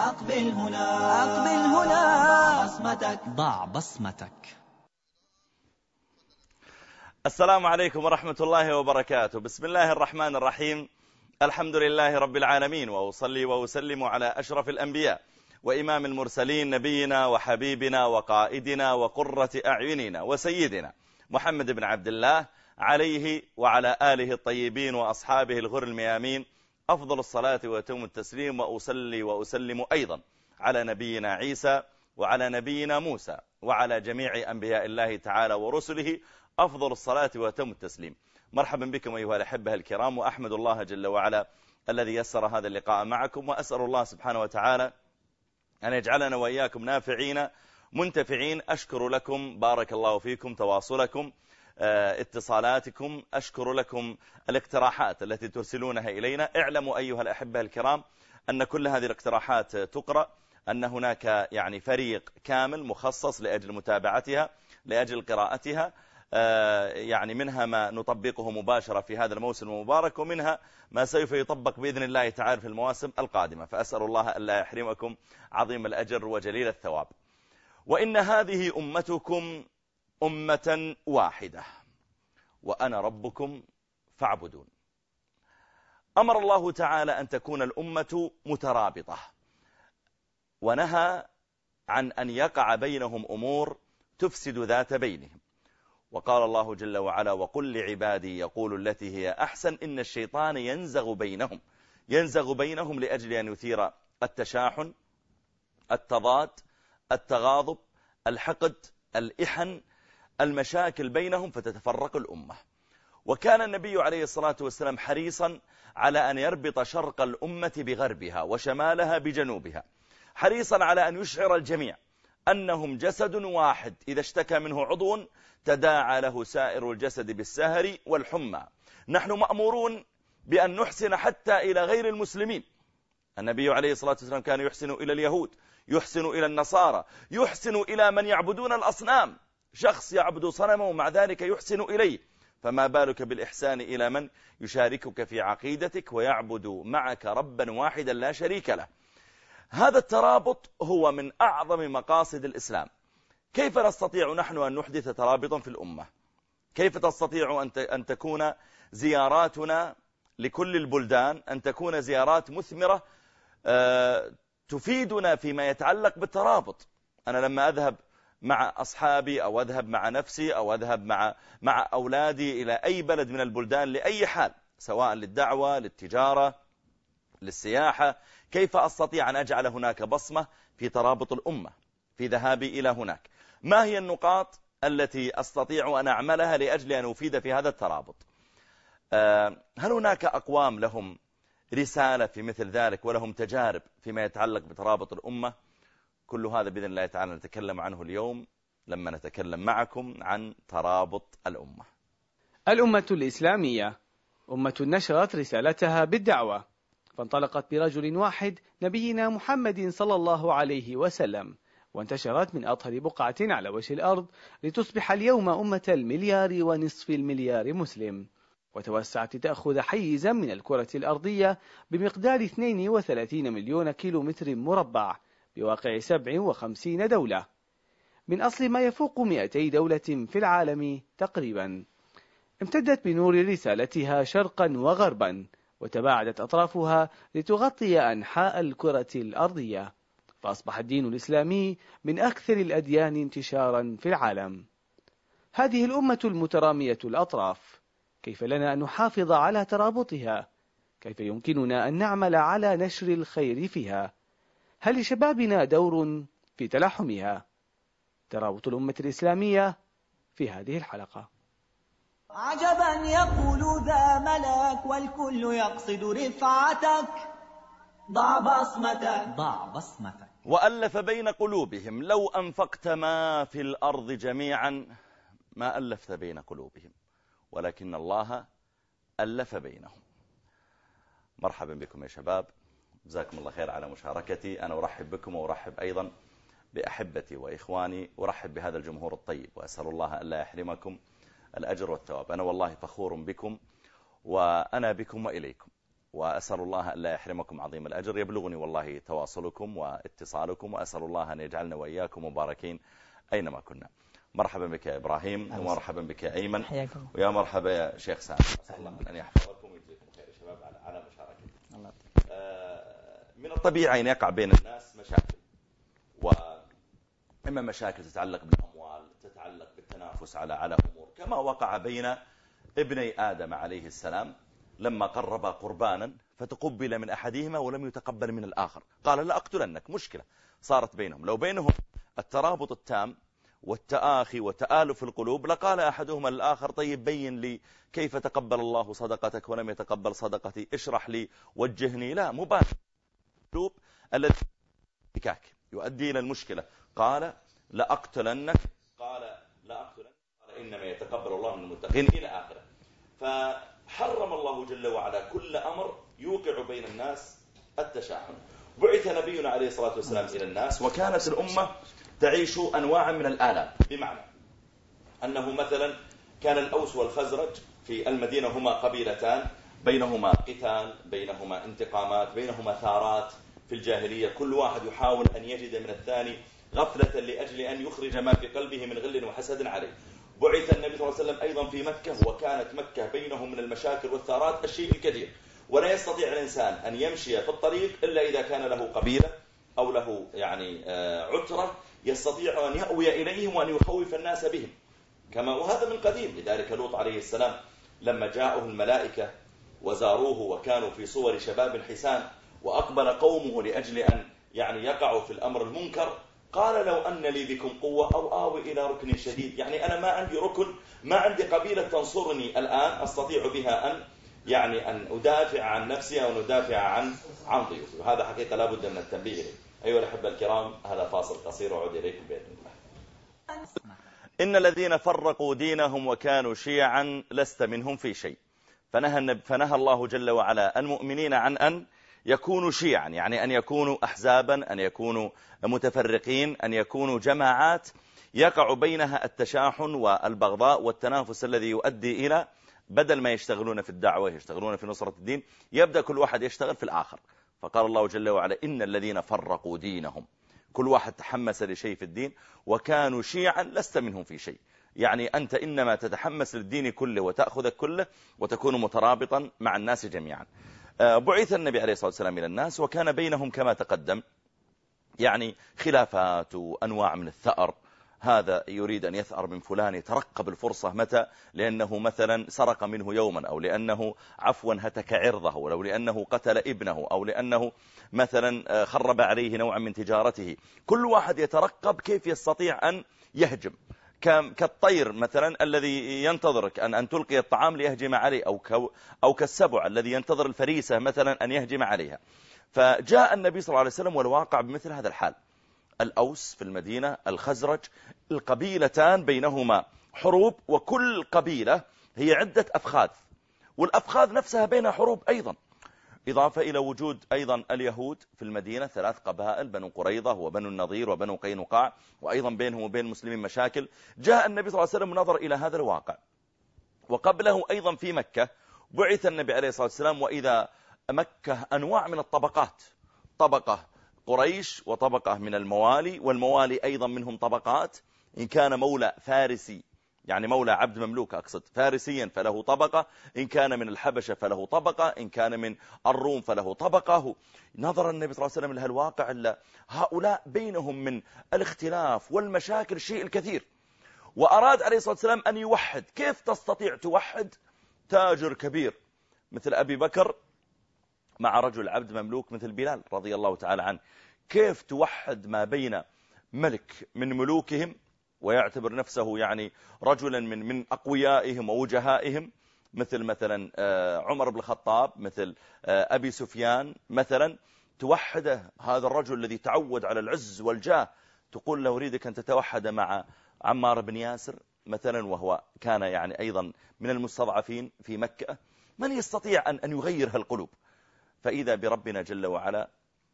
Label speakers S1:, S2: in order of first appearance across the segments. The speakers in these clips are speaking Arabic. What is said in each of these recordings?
S1: أقبل هنا، أقبل هنا، ضع بصمتك،
S2: ضع بصمتك.
S3: السلام عليكم ورحمة الله وبركاته. بسم الله الرحمن الرحيم. الحمد لله رب العالمين، وأصلي وأسلم على أشرف الأنبياء وإمام المرسلين، نبينا وحبيبنا وقائدنا وقرة أعيننا وسيدنا محمد بن عبد الله، عليه وعلى آله الطيبين وأصحابه الغر الميامين أفضل الصلاة وأتم التسليم. وأصلي وأسلم أيضا على نبينا عيسى وعلى نبينا موسى وعلى جميع أنبياء الله تعالى ورسله أفضل الصلاة وأتم التسليم. مرحبا بكم أيها الأحبة الكرام، وأحمد الله جل وعلا الذي يسر هذا اللقاء معكم، وأسأل الله سبحانه وتعالى أن يجعلنا وإياكم نافعين منتفعين. أشكر لكم، بارك الله فيكم، تواصلكم، اتصالاتكم، أشكر لكم الاقتراحات التي ترسلونها إلينا. اعلموا أيها الأحبة الكرام أن كل هذه الاقتراحات تقرأ، أن هناك يعني فريق كامل مخصص لأجل متابعتها، لأجل قراءتها، يعني منها ما نطبقه مباشرة في هذا الموسم المبارك، ومنها ما سوف يطبق بإذن الله تعالى في المواسم القادمة. فأسأل الله ألا يحرمكم عظيم الأجر وجليل الثواب. وإن هذه أمتكم أمة واحدة وأنا ربكم فاعبدون. أمر الله تعالى أن تكون الأمة مترابطة، ونهى عن أن يقع بينهم أمور تفسد ذات بينهم. وقال الله جل وعلا: وقل لعبادي يقول التي هي أحسن إن الشيطان ينزغ بينهم لأجل أن يثير التشاحن، التضاد، التغاضب، الحقد، الإحن، المشاكل بينهم، فتتفرق الأمة. وكان النبي عليه الصلاة والسلام حريصا على أن يربط شرق الأمة بغربها وشمالها بجنوبها، حريصا على أن يشعر الجميع أنهم جسد واحد، إذا اشتكى منه عضو تداعى له سائر الجسد بالسهر والحمى. نحن مأمورون بأن نحسن حتى إلى غير المسلمين. النبي عليه الصلاة والسلام كان يحسن إلى اليهود، يحسن إلى النصارى، يحسن إلى من يعبدون الأصنام. شخص يعبد صنمه ومع ذلك يحسن إليه، فما بالك بالإحسان إلى من يشاركك في عقيدتك ويعبد معك ربا واحدا لا شريك له. هذا الترابط هو من أعظم مقاصد الإسلام. كيف نستطيع نحن أن نحدث ترابطا في الأمة؟ كيف تستطيع أن تكون زياراتنا لكل البلدان أن تكون زيارات مثمرة تفيدنا فيما يتعلق بالترابط؟ أنا لما أذهب مع أصحابي أو أذهب مع نفسي أو أذهب مع أولادي إلى أي بلد من البلدان لأي حال، سواء للدعوة، للتجارة، للسياحة، كيف أستطيع أن أجعل هناك بصمة في ترابط الأمة في ذهابي إلى هناك؟ ما هي النقاط التي أستطيع أن أعملها لأجل أن أفيد في هذا الترابط؟ هل هناك أقوام لهم رسالة في مثل ذلك ولهم تجارب فيما يتعلق بترابط الأمة؟ كل هذا بإذن الله تعالى نتكلم عنه اليوم لما نتكلم معكم عن ترابط الأمة.
S4: الأمة الإسلامية أمة نشرت رسالتها بالدعوة، فانطلقت برجل واحد نبينا محمد صلى الله عليه وسلم، وانتشرت من أطهر بقعة على وجه الأرض لتصبح اليوم أمة 1.5 مليار مسلم، وتوسعت لتأخذ حيزا من الكرة الأرضية بمقدار 32 مليون كيلومتر مربع بواقع 57 دولة، من أصل ما يفوق 200 دولة في العالم تقريبا. امتدت بنور رسالتها شرقا وغربا، وتباعدت أطرافها لتغطي أنحاء الكرة الأرضية، فأصبح الدين الإسلامي من أكثر الأديان انتشارا في العالم. هذه الأمة المترامية الأطراف، كيف لنا أن نحافظ على ترابطها؟ كيف يمكننا أن نعمل على نشر الخير فيها؟ هل لشبابنا دور في تلاحمها؟ ترابط الأمة الإسلامية في هذه الحلقة.
S1: عجبا يقول ذا ملك والكل يقصد رفعتك، ضع بصمتك،
S2: ضع بصمتك.
S3: وألف بين قلوبهم لو أنفقت ما في الأرض جميعا ما ألفت بين قلوبهم ولكن الله ألف بينهم. مرحبا بكم يا شباب، جزاكم الله خير على مشاركتي. أنا أرحب بكم وأرحب أيضا بأحبتي وإخواني، أرحب بهذا الجمهور الطيب، وأسأل الله ألا يحرمكم الأجر والثواب. أنا والله فخور بكم، وأنا بكم وإليكم. وأسأل الله أن لا يحرمكم عظيم الأجر. يبلغني والله تواصلكم واتصالكم، وأسأل الله أن يجعلنا وإياكم مباركين أينما كنا. مرحبا بك يا إبراهيم، ومرحبا بك يا أيمن، ويا مرحبا يا شيخ سامي. أسأل الله أن يحفظكم ويجزيكم خير يا شباب على مشاركتكم. من الطبيعي أن يقع بين الناس مشاكل، وإما مشاكل تتعلق بالأموال، تتعلق بالتنافس على أمور، كما وقع بين ابني آدم عليه السلام لما قربا قربانا فتقبل من أحدهما ولم يتقبل من الآخر، قال لا أقتلنك. مشكلة صارت بينهم. لو بينهم الترابط التام والتآخي وتآلف القلوب لقال أحدهما للآخر طيب بين لي كيف تقبل الله صدقتك ولم يتقبل صدقتي، اشرح لي، وجهني. لا، مباشر القلوب الذي يؤدي إلى المشكلة. قال لا أقتلنك، قال إنما يتقبل الله من المتقين إلى آخره. فحرم الله جل وعلا كل أمر يوقع بين الناس التشاحن. بعث نبينا عليه الصلاة والسلام إلى الناس، وكانت الأمة تعيش أنواعا من الآلام، بمعنى أنه مثلا كان الأوس والخزرج في المدينة هما قبيلتان، بينهما قتال، بينهما انتقامات، بينهما ثارات في الجاهلية، كل واحد يحاول أن يجد من الثاني غفلة لأجل أن يخرج ما في قلبه من غل وحسد عليه. بعث النبي صلى الله عليه وسلم أيضا في مكة، وكانت مكة بينهم من المشاكل والثارات الشيء الكثير، ولا يستطيع الإنسان أن يمشي في الطريق إلا إذا كان له قبيلة أو له عترة يستطيع أن يأوي إليهم وأن يخوف الناس بهم، وهذا من قديم. لذلك لوط عليه السلام لما جاءه الملائكة وزاروه وكانوا في صور شباب حسان، وأقبل قومه لأجل أن يقعوا في الأمر المنكر، قال لو أن لي بكم قوة أو آوي إلى ركن شديد. أنا ما عندي ركن، ما عندي قبيلة تنصرني الآن أستطيع بها أن أدافع عن نفسي أو ندافع عن ضيوفي. وهذا حقيقة لا بد من التنبيه إليه. أيها الأحبة الكرام، هذا فاصل قصير وعود إليكم بإذن الله. إن الذين فرقوا دينهم وكانوا شيعا لست منهم في شيء. فنهى الله جل وعلا المؤمنين عن أن يكونوا شيعا، يعني أن يكونوا أحزابا، أن يكونوا متفرقين، أن يكونوا جماعات يقع بينها التشاحن والبغضاء والتنافس الذي يؤدي إلى بدل ما يشتغلون في الدعوة، يشتغلون في نصرة الدين، يبدأ كل واحد يشتغل في الآخر. فقال الله جل وعلا إن الذين فرقوا دينهم، كل واحد تحمس لشيء في الدين، وكانوا شيعا لست منهم في شيء. يعني أنت إنما تتحمس للدين كله وتأخذ كله وتكون مترابطا مع الناس جميعا. بعث النبي عليه الصلاة والسلام إلى الناس، وكان بينهم كما تقدم خلافات وأنواع من الثأر. هذا يريد أن يثأر من فلان، يترقب الفرصة متى، لأنه مثلا سرق منه يوما، أو لأنه هتك عرضه، أو لأنه قتل ابنه، أو لأنه مثلا خرب عليه نوعا من تجارته. كل واحد يترقب كيف يستطيع أن يهجم، كالطير مثلا الذي ينتظرك أن تلقي الطعام ليهجم عليه، أو كالسبع الذي ينتظر الفريسة مثلا أن يهجم عليها. فجاء النبي صلى الله عليه وسلم والواقع بمثل هذا الحال. الأوس في المدينة، الخزرج، القبيلتان بينهما حروب، وكل قبيلة هي عدة أفخاذ، والأفخاذ نفسها بينها حروب أيضا، إضافة إلى وجود أيضا اليهود في المدينة 3 قبائل، بنو قريظة وبنو النضير وبنو قينقاع، وأيضا بينهم وبين المسلمين مشاكل. جاء النبي صلى الله عليه وسلم نظر إلى هذا الواقع. وقبله أيضا في مكة بعث النبي عليه الصلاة والسلام، وإذا مكة أنواع من الطبقات، طبقة قريش وطبقة من الموالي، والموالي أيضا منهم طبقات. إن كان مولى فارسي، يعني مولى عبد مملوك أقصد، فارسيا فله طبقة، إن كان من الحبشة فله طبقة، إن كان من الروم فله طبقة. نظر النبي صلى الله عليه وسلم لها الواقع، إلا هؤلاء بينهم من الاختلاف والمشاكل شيء الكثير، وأراد عليه الصلاة والسلام أن يوحد. كيف تستطيع توحد تاجر كبير مثل أبي بكر مع رجل عبد مملوك مثل بلال رضي الله تعالى عنه؟ كيف توحد ما بين ملك من ملوكهم ويعتبر نفسه رجلا من أقويائهم ووجهائهم، مثلا عمر بن الخطاب، مثل أبي سفيان مثلا، توحده هذا الرجل الذي تعود على العز والجاه، تقول له أريدك أن تتوحد مع عمار بن ياسر مثلا، وهو كان أيضا من المستضعفين في مكة. من يستطيع أن يغير هالقلوب؟ فإذا بربنا جل وعلا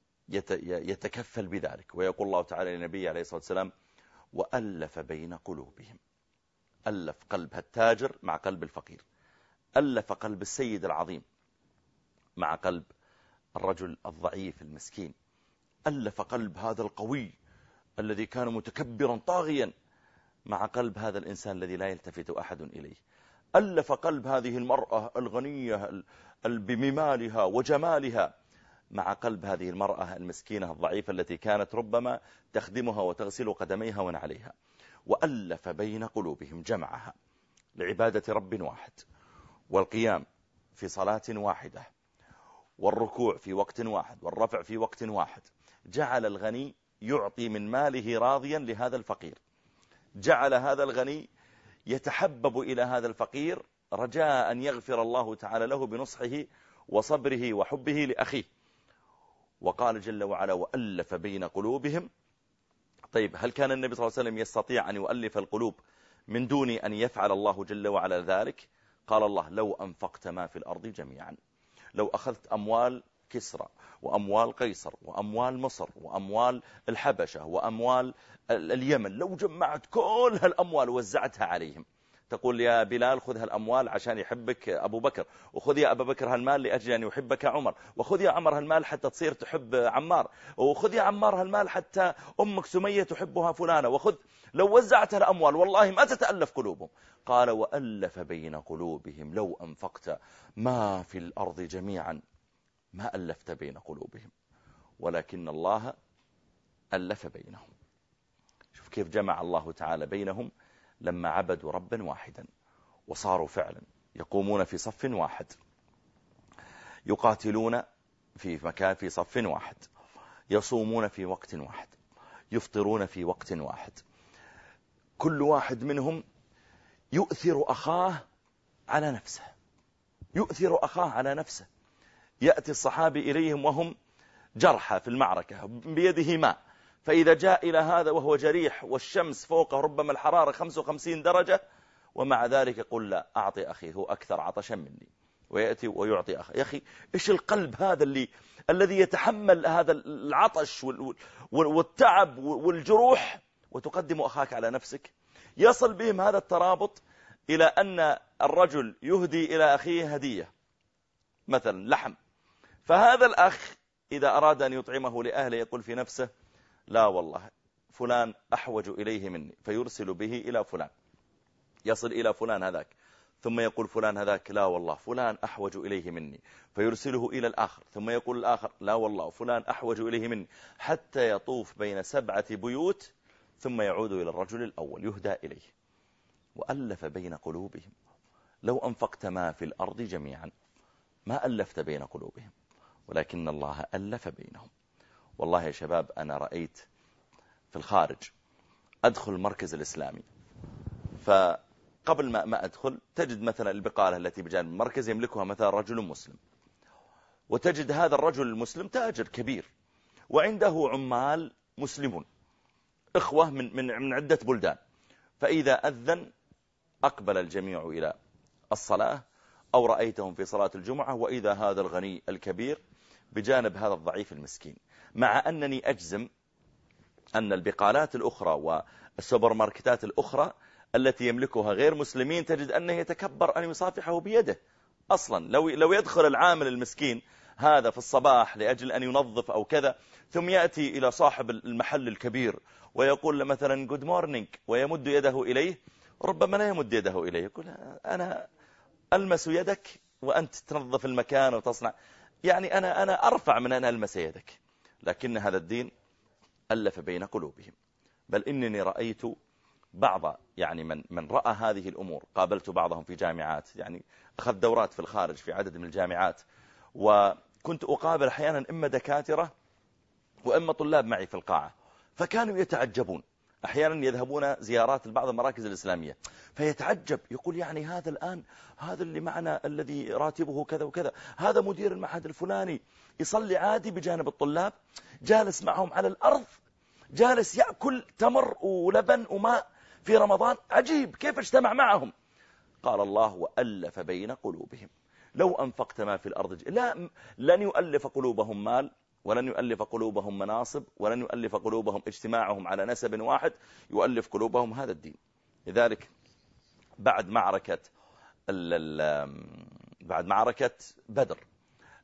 S3: يتكفل بذلك، ويقول الله تعالى لنبيه عليه الصلاة والسلام وألف بين قلوبهم. ألف قلب التاجر مع قلب الفقير، ألف قلب السيد العظيم مع قلب الرجل الضعيف المسكين، ألف قلب هذا القوي الذي كان متكبرا طاغيا مع قلب هذا الإنسان الذي لا يلتفت أحد إليه. ألف قلب هذه المرأة الغنية بمالها وجمالها مع قلب هذه المرأة المسكينة الضعيفة التي كانت ربما تخدمها وتغسل قدميها ونعليها، وألف بين قلوبهم، جمعها لعبادة رب واحد، والقيام في صلاة واحدة، والركوع في وقت واحد، والرفع في وقت واحد. جعل الغني يعطي من ماله راضيا لهذا الفقير، جعل هذا الغني يتحبب إلى هذا الفقير رجاء أن يغفر الله تعالى له بنصحه وصبره وحبه لأخيه. وقال جل وعلا: وألف بين قلوبهم. طيب، هل كان النبي صلى الله عليه وسلم يستطيع أن يؤلف القلوب من دون أن يفعل الله جل وعلا ذلك؟ قال الله: لو أنفقت ما في الأرض جميعا، لو أخذت أموال كسرى وأموال قيصر وأموال مصر وأموال الحبشة وأموال اليمن، لو جمعت كل هالأموال ووزعتها عليهم، تقول يا بلال خذ هالأموال عشان يحبك أبو بكر، وخذ يا أبا بكر هالمال لأجل أن يحبك عمر، وخذ يا عمر هالمال حتى تصير تحب عمار، وخذ يا عمار هالمال حتى أمك سمية تحبها فلانة، وخذ. لو وزعت الأموال والله ما تتألف قلوبهم. قال: وألف بين قلوبهم لو أنفقت ما في الأرض جميعا ما ألفت بين قلوبهم ولكن الله ألف بينهم. شوف كيف جمع الله تعالى بينهم لما عبدوا ربا واحدا، وصاروا فعلا يقومون في صف واحد، يقاتلون في مكان في صف واحد، يصومون في وقت واحد، يفطرون في وقت واحد. كل واحد منهم يؤثر أخاه على نفسه، يؤثر أخاه على نفسه. يأتي الصحابي إليهم وهم جرحى في المعركة بيده ماء، فإذا جاء إلى هذا وهو جريح والشمس فوقه ربما الحرارة 55 درجة، ومع ذلك يقول: لا، أعطي أخي، هو أكثر عطشا مني، ويأتي ويعطي أخي. يا أخي، إيش القلب هذا الذي يتحمل هذا العطش والتعب والجروح وتقدم أخاك على نفسك؟ يصل بهم هذا الترابط إلى أن الرجل يهدي إلى أخيه هدية، مثلا لحم، فهذا الأخ إذا أراد أن يطعمه لأهله يقول في نفسه: لا والله فلان أحوج إليه مني، فيرسل به إلى فلان، يصل إلى فلان هذاك، ثم يقول فلان هذاك: لا والله فلان أحوج إليه مني، فيرسله إلى الآخر، ثم يقول الآخر: لا والله فلان أحوج إليه مني، حتى يطوف بين 7 بيوت ثم يعود إلى الرجل الأول يهدى إليه. وألف بين قلوبهم لو أنفقت ما في الأرض جميعا ما ألفت بين قلوبهم ولكن الله ألف بينهم. والله يا شباب، أنا رأيت في الخارج أدخل المركز الإسلامي، فقبل ما أدخل تجد مثلا البقالة التي بجانب المركز يملكها مثلا رجل مسلم، وتجد هذا الرجل المسلم تاجر كبير وعنده عمال مسلمون إخوة من عدة بلدان، فإذا أذن أقبل الجميع إلى الصلاة، أو رأيتهم في صلاة الجمعة، وإذا هذا الغني الكبير بجانب هذا الضعيف المسكين. مع أنني أجزم أن البقالات الأخرى والسوبر ماركتات الأخرى التي يملكها غير مسلمين تجد أنه يتكبر أن يصافحه بيده أصلا. لو يدخل العامل المسكين هذا في الصباح لأجل أن ينظف أو كذا، ثم يأتي إلى صاحب المحل الكبير ويقول له مثلا good morning ويمد يده إليه، ربما لا يمد يده إليه، يقول: أنا ألمس يدك وأنت تنظف المكان وتصنع، يعني أنا أرفع من أن ألمس يدك. لكن هذا الدين ألف بين قلوبهم. بل إنني رأيت بعض يعني من رأى هذه الأمور، قابلت بعضهم في جامعات، يعني أخذت دورات في الخارج في عدد من الجامعات، وكنت أقابل أحيانا إما دكاترة وإما طلاب معي في القاعة، فكانوا يتعجبون. أحيانا يذهبون زيارات لبعض المراكز الإسلامية فيتعجب، يقول: يعني هذا الآن هذا اللي معنا الذي راتبه كذا وكذا، هذا مدير المعهد الفلاني، يصلي عادي بجانب الطلاب، جالس معهم على الأرض، جالس يأكل تمر ولبن وماء في رمضان، عجيب كيف اجتمع معهم. قال الله: وألف بين قلوبهم لو أنفقت ما في الأرض لن يؤلف قلوبهم مال، ولن يؤلف قلوبهم مناصب، ولن يؤلف قلوبهم اجتماعهم على نسب واحد، يؤلف قلوبهم هذا الدين. لذلك بعد معركة بدر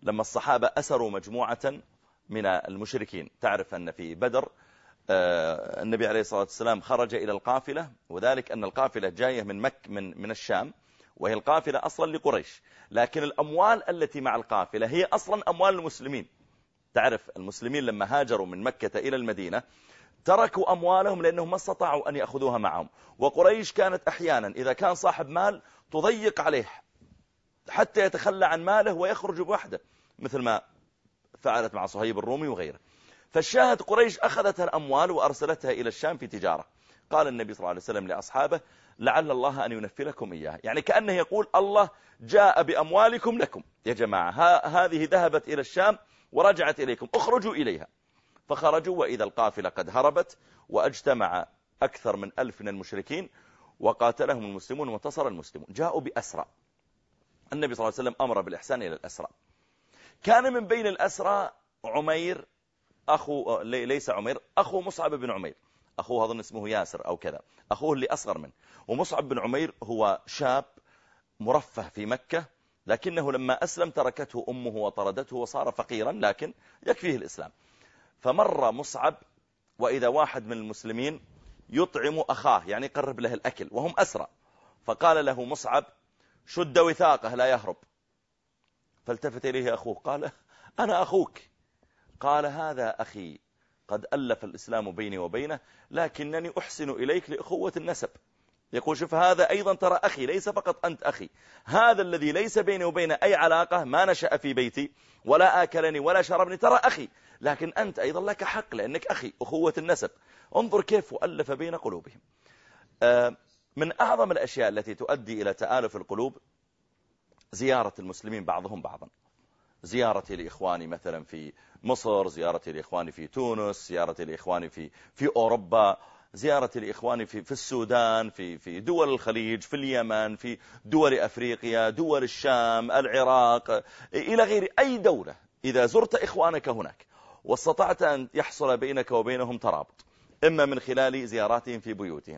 S3: لما الصحابة أسروا مجموعة من المشركين. تعرف أن في بدر النبي عليه الصلاة والسلام خرج إلى القافلة، وذلك أن القافلة جاية من الشام، وهي القافلة أصلا لقريش، لكن الأموال التي مع القافلة هي أصلا أموال المسلمين. تعرف المسلمين لما هاجروا من مكة إلى المدينة تركوا أموالهم لأنهم ما استطاعوا أن يأخذوها معهم، وقريش كانت أحيانا إذا كان صاحب مال تضيق عليه حتى يتخلى عن ماله ويخرج بوحده، مثل ما فعلت مع صهيب الرومي وغيره. فالشاهد قريش أخذت الأموال وأرسلتها إلى الشام في تجارة. قال النبي صلى الله عليه وسلم لأصحابه: لعل الله أن ينفلكم إياها، يعني كأنه يقول الله جاء بأموالكم لكم يا جماعة، هذه ذهبت إلى الشام ورجعت إليكم، اخرجوا إليها. فخرجوا وإذا القافلة قد هربت، واجتمع أكثر من 1000 من المشركين وقاتلهم المسلمون وانتصر المسلمون. جاءوا بأسرى. النبي صلى الله عليه وسلم أمر بالإحسان إلى الأسرى. كان من بين الأسرى عمير أخو، ليس عمير، أخو مصعب بن عمير، أخوه أظن اسمه ياسر أو كذا، أخوه اللي أصغر منه. ومصعب بن عمير هو شاب مرفه في مكة، لكنه لما أسلم تركته أمه وطردته وصار فقيرا، لكن يكفيه الإسلام. فمر مصعب وإذا واحد من المسلمين يطعم أخاه، يعني يقرب له الأكل وهم أسرى، فقال له مصعب: شد وثاقه لا يهرب. فالتفت إليه أخوه قال: أنا أخوك. قال: هذا أخي، قد ألف الإسلام بيني وبينه، لكنني أحسن إليك لأخوة النسب. يقول: شوف هذا أيضا ترى أخي، ليس فقط أنت أخي، هذا الذي ليس بيني وبينه أي علاقة، ما نشأ في بيتي ولا آكلني ولا شربني، ترى أخي، لكن أنت أيضا لك حق لأنك أخي، أخوة النسب. انظر كيف ألف بين قلوبهم. من أعظم الأشياء التي تؤدي إلى تآلف القلوب زيارة المسلمين بعضهم بعضا. زيارتي لإخواني مثلا في مصر، زيارتي لإخواني في تونس، زيارتي لإخواني في أوروبا، زيارتي لإخواني في السودان، في دول الخليج، في اليمن، في دول أفريقيا، دول الشام، العراق، إلى غير أي دولة. إذا زرت إخوانك هناك واستطعت أن يحصل بينك وبينهم ترابط، إما من خلال زياراتهم في بيوتهم،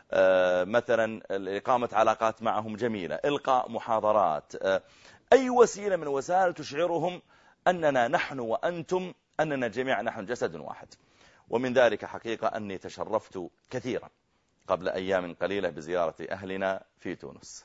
S3: مثلا إقامة علاقات معهم جميلة، إلقاء محاضرات، أي وسيلة من وسائل تشعرهم أننا نحن وأنتم، أننا جميعا نحن جسد واحد. ومن ذلك حقيقة أني تشرفت كثيرا قبل أيام قليلة بزيارة أهلنا في تونس.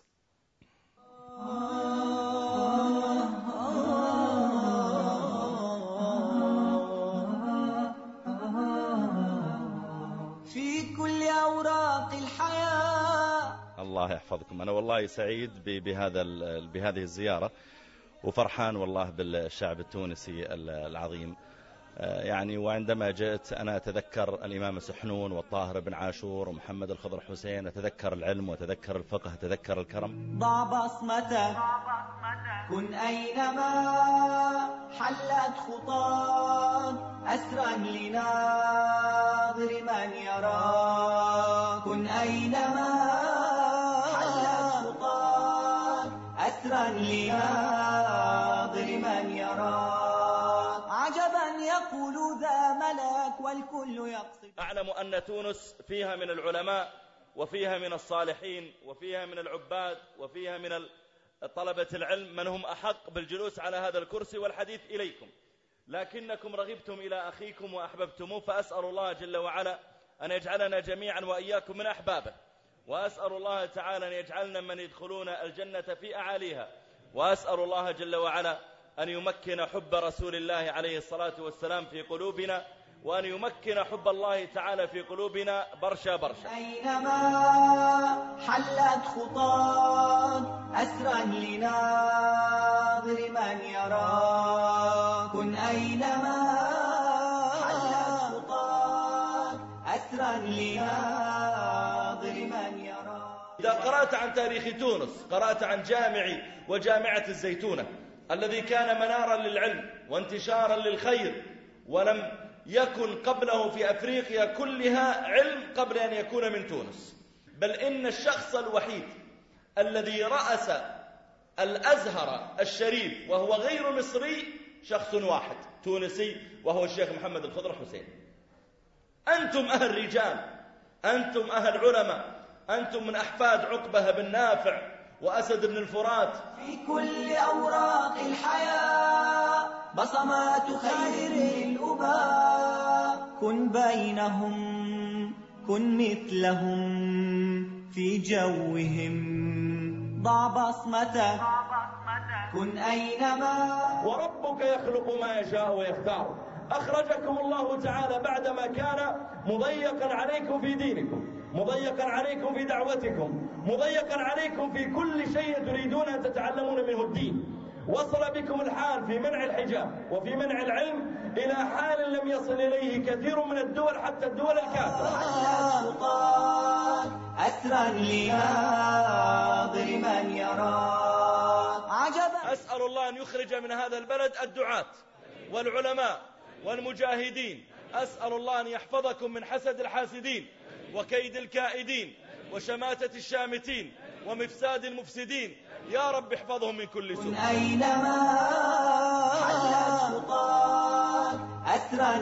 S1: في كل أوراق الحياة.
S3: الله يحفظكم. أنا والله سعيد بهذه الزيارة، وفرحان والله بالشعب التونسي العظيم. يعني وعندما جئت أنا أتذكر الإمام سحنون والطاهر بن عاشور ومحمد الخضر حسين، أتذكر العلم وأتذكر الفقه، أتذكر الكرم.
S1: ضع بصمتك، كن أينما حلت خطاك، أسرا لناظر من يراك. كن أينما حلت خطاك، أسرا لناظر من يراك. عجبا يقول ذا ملك والكل يقصد.
S3: أعلم أن تونس فيها من العلماء وفيها من الصالحين وفيها من العباد وفيها من طلبة العلم من هم أحق بالجلوس على هذا الكرسي والحديث إليكم، لكنكم رغبتم إلى أخيكم وأحببتموه، فأسأل الله جل وعلا أن يجعلنا جميعا وإياكم من أحبابه، وأسأل الله تعالى أن يجعلنا من يدخلون الجنة في أعاليها، وأسأل الله جل وعلا أن يمكن حب رسول الله عليه الصلاة والسلام في قلوبنا، وأن يمكن حب الله تعالى في قلوبنا برشا برشا.
S1: أينما حلت خطاك، أسرا لناظر من يراك. كن أينما حلت خطاك، أسرا لناظر من يراك.
S3: إذا قرأت عن تاريخ تونس، قرأت عن جامعي وجامعة الزيتونة الذي كان منارا للعلم وانتشارا للخير، ولم يكن قبله في أفريقيا كلها علم قبل أن يكون من تونس، بل إن الشخص الوحيد الذي رأس الأزهر الشريف وهو غير مصري شخص واحد تونسي، وهو الشيخ محمد الخضر حسين. أنتم أهل رجال، أنتم أهل علماء، أنتم من أحفاد عقبة بن نافع وأسد بن الفرات.
S1: في كل أوراق الحياة بصمات خير الأباء. كن بينهم، كن مثلهم في جوهم، ضع بصمتك، كن أينما.
S5: وربك يخلق ما يشاء ويختار. أخرجكم الله تعالى بعدما كان مضيقا عليكم في دينكم، مضيقا عليكم في دعوتكم، مضيقا عليكم في كل شيء تريدون أن تتعلمون منه الدين. وصل بكم الحال في منع الحجاب وفي منع العلم إلى حال لم يصل إليه كثير من الدول، حتى الدول الكافرة.
S1: أسرا لناظر من يرى عجبا.
S5: أسأل الله أن يخرج من هذا البلد الدعاة والعلماء والمجاهدين. أسأل الله أن يحفظكم من حسد الحاسدين وكيد الكائدين وشماتة الشامتين ومفساد المفسدين. يا رب احفظهم من كل سوء.
S1: أينما حل السلطان أسرا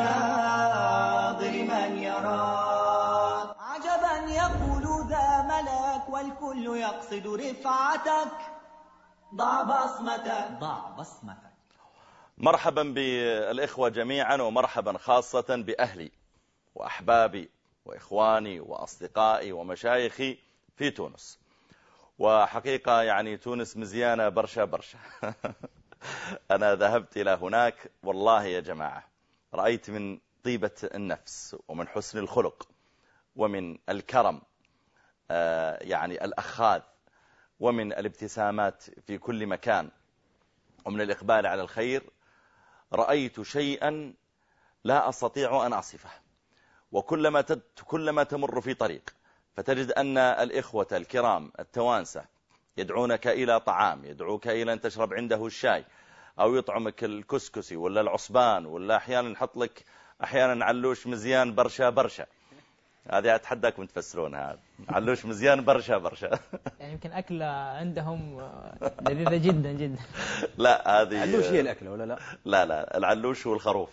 S1: لناظر من يرى عجبا. يقول ذا ملك والكل يقصد رفعتك، ضع بصمتك،
S2: ضع بصمتك.
S3: مرحبا بالإخوة جميعا، ومرحبا خاصة بأهلي وأحبابي وإخواني وأصدقائي ومشايخي في تونس. وحقيقة يعني تونس مزيانة برشا برشا. أنا ذهبت إلى هناك والله يا جماعة رأيت من طيبة النفس ومن حسن الخلق ومن الكرم يعني الأخاذ، ومن الابتسامات في كل مكان، ومن الإقبال على الخير، رأيت شيئا لا أستطيع أن أصفه. وكلما تمر في طريق فتجد أن الإخوة الكرام التوانسة يدعونك إلى طعام، يدعوك إلى أن تشرب عنده الشاي، أو يطعمك الكسكسي ولا العصبان، ولا أحيانا نحط لك أحيانا علوش مزيان برشا برشا. هذه أتحداكم تفسرونها. هذا علوش مزيان برشا برشا.
S6: يعني يمكن أكلة عندهم لذيذة جدا جدا.
S3: لا هذه
S7: علوش هي الأكلة ولا لا؟
S3: لا العلوش هو الخروف.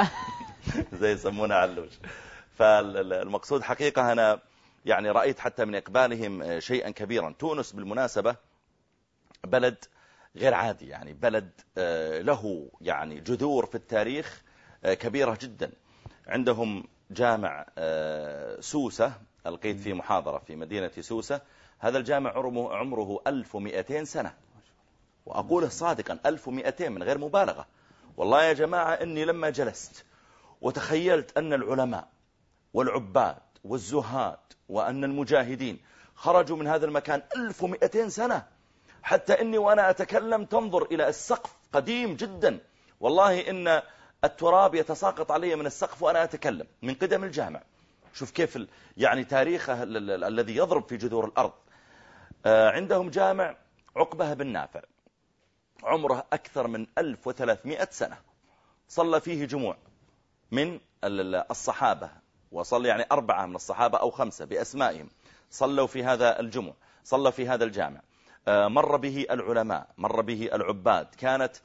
S3: زي يسمونه علوش. فالمقصود حقيقة أنا يعني رأيت حتى من إقبالهم شيئا كبيرا. تونس بالمناسبة بلد غير عادي، يعني بلد له يعني جذور في التاريخ كبيرة جدا. عندهم جامع سوسة، ألقيت في محاضرة في مدينة سوسة. هذا الجامع عمره 1200 سنة، وأقوله صادقا 1200 من غير مبالغة. والله يا جماعة إني لما جلست وتخيلت أن العلماء والعباد والزهاد وأن المجاهدين خرجوا من هذا المكان 1200 سنة، حتى إني وأنا أتكلم تنظر إلى السقف قديم جدا. والله إن التراب يتساقط علي من السقف وأنا أتكلم من قدم الجامع. شوف كيف يعني تاريخه الذي يضرب في جذور الأرض. عندهم جامع عقبة بن نافع عمره أكثر من 1300 سنة، صلى فيه جموع من الصحابة، وصلى يعني 4 من الصحابة أو 5 بأسمائهم صلوا في هذا الجمع، صلى في هذا الجامع. مر به العلماء، مر به العباد. كانت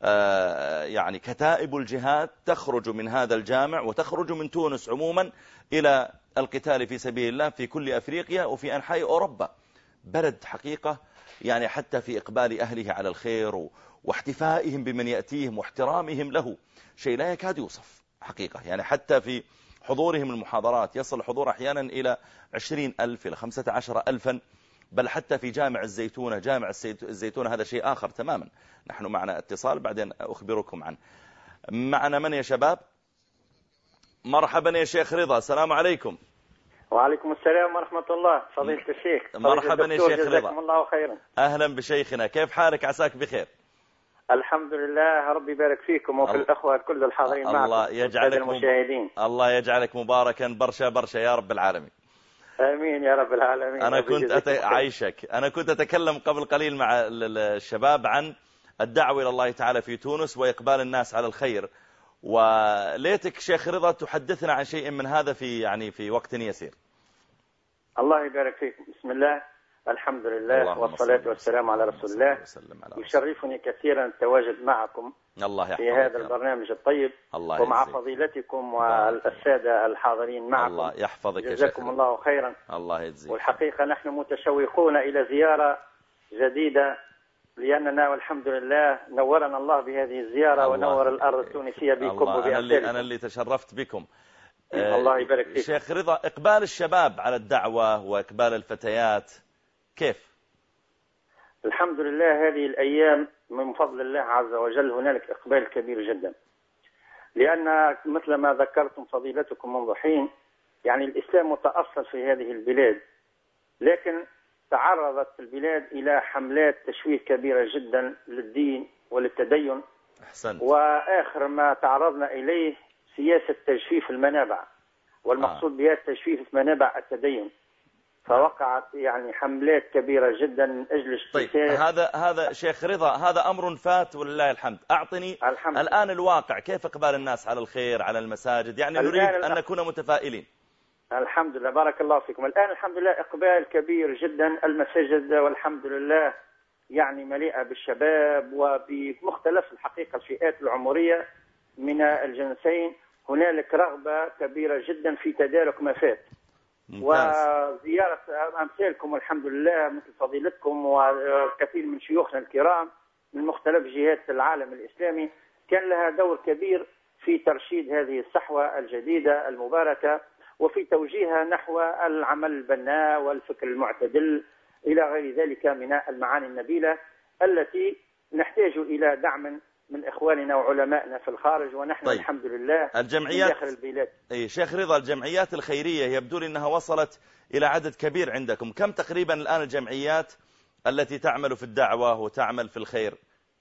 S3: يعني كتائب الجهاد تخرج من هذا الجامع وتخرج من تونس عموما إلى القتال في سبيل الله في كل أفريقيا وفي أنحاء أوروبا. بلد حقيقة يعني حتى في إقبال أهله على الخير واحتفائهم بمن يأتيهم واحترامهم له شيء لا يكاد يوصف حقيقة. يعني حتى في حضورهم المحاضرات يصل الحضور أحيانا إلى 20,000 إلى 15,000. بل حتى في جامع الزيتونة، جامع الزيتونة هذا شيء آخر تماما. نحن معنا اتصال بعدين أخبركم عنه. معنا من يا شباب؟ مرحبا يا شيخ رضا، السلام عليكم.
S8: وعليكم السلام ورحمة الله. فضيلة الشيخ.
S3: مرحبا يا شيخ رضا.
S8: جزاكم الله خيرا.
S3: أهلا بشيخنا، كيف حالك؟ عساك بخير.
S8: الحمد لله، ربي يبارك فيكم وفي الأخوة كل الحاضرين معكم.
S3: الله يجعلك
S8: المشاهدين.
S3: الله يجعلك مباركا برشا برشا يا رب العالمين.
S8: آمين يا رب العالمين.
S3: أنا كنت عايشك، أنا كنت أتكلم قبل قليل مع الشباب عن الدعوة إلى الله تعالى في تونس وإقبال الناس على الخير، وليتك شيخ رضا تحدثنا عن شيء من هذا في وقت يسير.
S8: الله يبارك فيكم. بسم الله، الحمد لله والصلاة والسلام على رسول الله. يشرفني كثيرا التواجد معكم في هذا البرنامج الطيب ومع فضيلتكم والسادة الحاضرين معكم.
S3: الله يحفظك،
S8: جزاكم الله خيرا.
S3: الله يجزيك.
S8: والحقيقة نحن متشوقون إلى زيارة جديدة لأننا والحمد لله نورنا الله بهذه الزيارة ونور الأرض التونسية بكم وبأمثالكم.
S3: أنا اللي تشرفت بكم.
S8: الله يبارك فيك.
S3: شيخ رضا، إقبال الشباب على الدعوة وإقبال الفتيات كيف؟
S8: الحمد لله هذه الأيام من فضل الله عز وجل هنالك إقبال كبير جدا، لأن مثل ما ذكرتم فضيلتكم منذ حين يعني الإسلام متأصل في هذه البلاد، لكن تعرضت البلاد إلى حملات تشويه كبيرة جدا للدين وللتدين.
S3: أحسنت.
S8: وآخر ما تعرضنا إليه سياسة تجفيف المنابع، والمقصود بها تجفيف منابع التدين، فوقعت يعني حملات كبيرة جدا من أجل
S3: طيب هذا شيخ رضا، هذا أمر فات ولله الحمد. أعطني الآن الواقع، كيف إقبال الناس على الخير على المساجد؟ يعني نريد أن نكون متفائلين.
S8: الحمد لله، بارك الله فيكم. الآن الحمد لله إقبال كبير جدا، المساجد والحمد لله يعني مليئة بالشباب وبمختلف الحقيقة الفئات العمرية من الجنسين. هنالك رغبة كبيرة جدا في تدارك ما فات، وزيارة أمثالكم والحمد لله مثل فضيلتكم وكثير من شيوخنا الكرام من مختلف جهات العالم الإسلامي كان لها دور كبير في ترشيد هذه الصحوة الجديدة المباركة، وفي توجيهها نحو العمل البناء والفكر المعتدل إلى غير ذلك من المعاني النبيلة التي نحتاج إلى دعم من إخواننا وعلمائنا في الخارج، ونحن
S3: طيب.
S8: الحمد لله
S3: الجمعيات
S8: داخل البلاد.
S3: شيخ رضا، الجمعيات الخيرية يبدو لي أنها وصلت إلى عدد كبير عندكم. كم تقريبا الآن الجمعيات التي تعمل في الدعوة وتعمل في الخير؟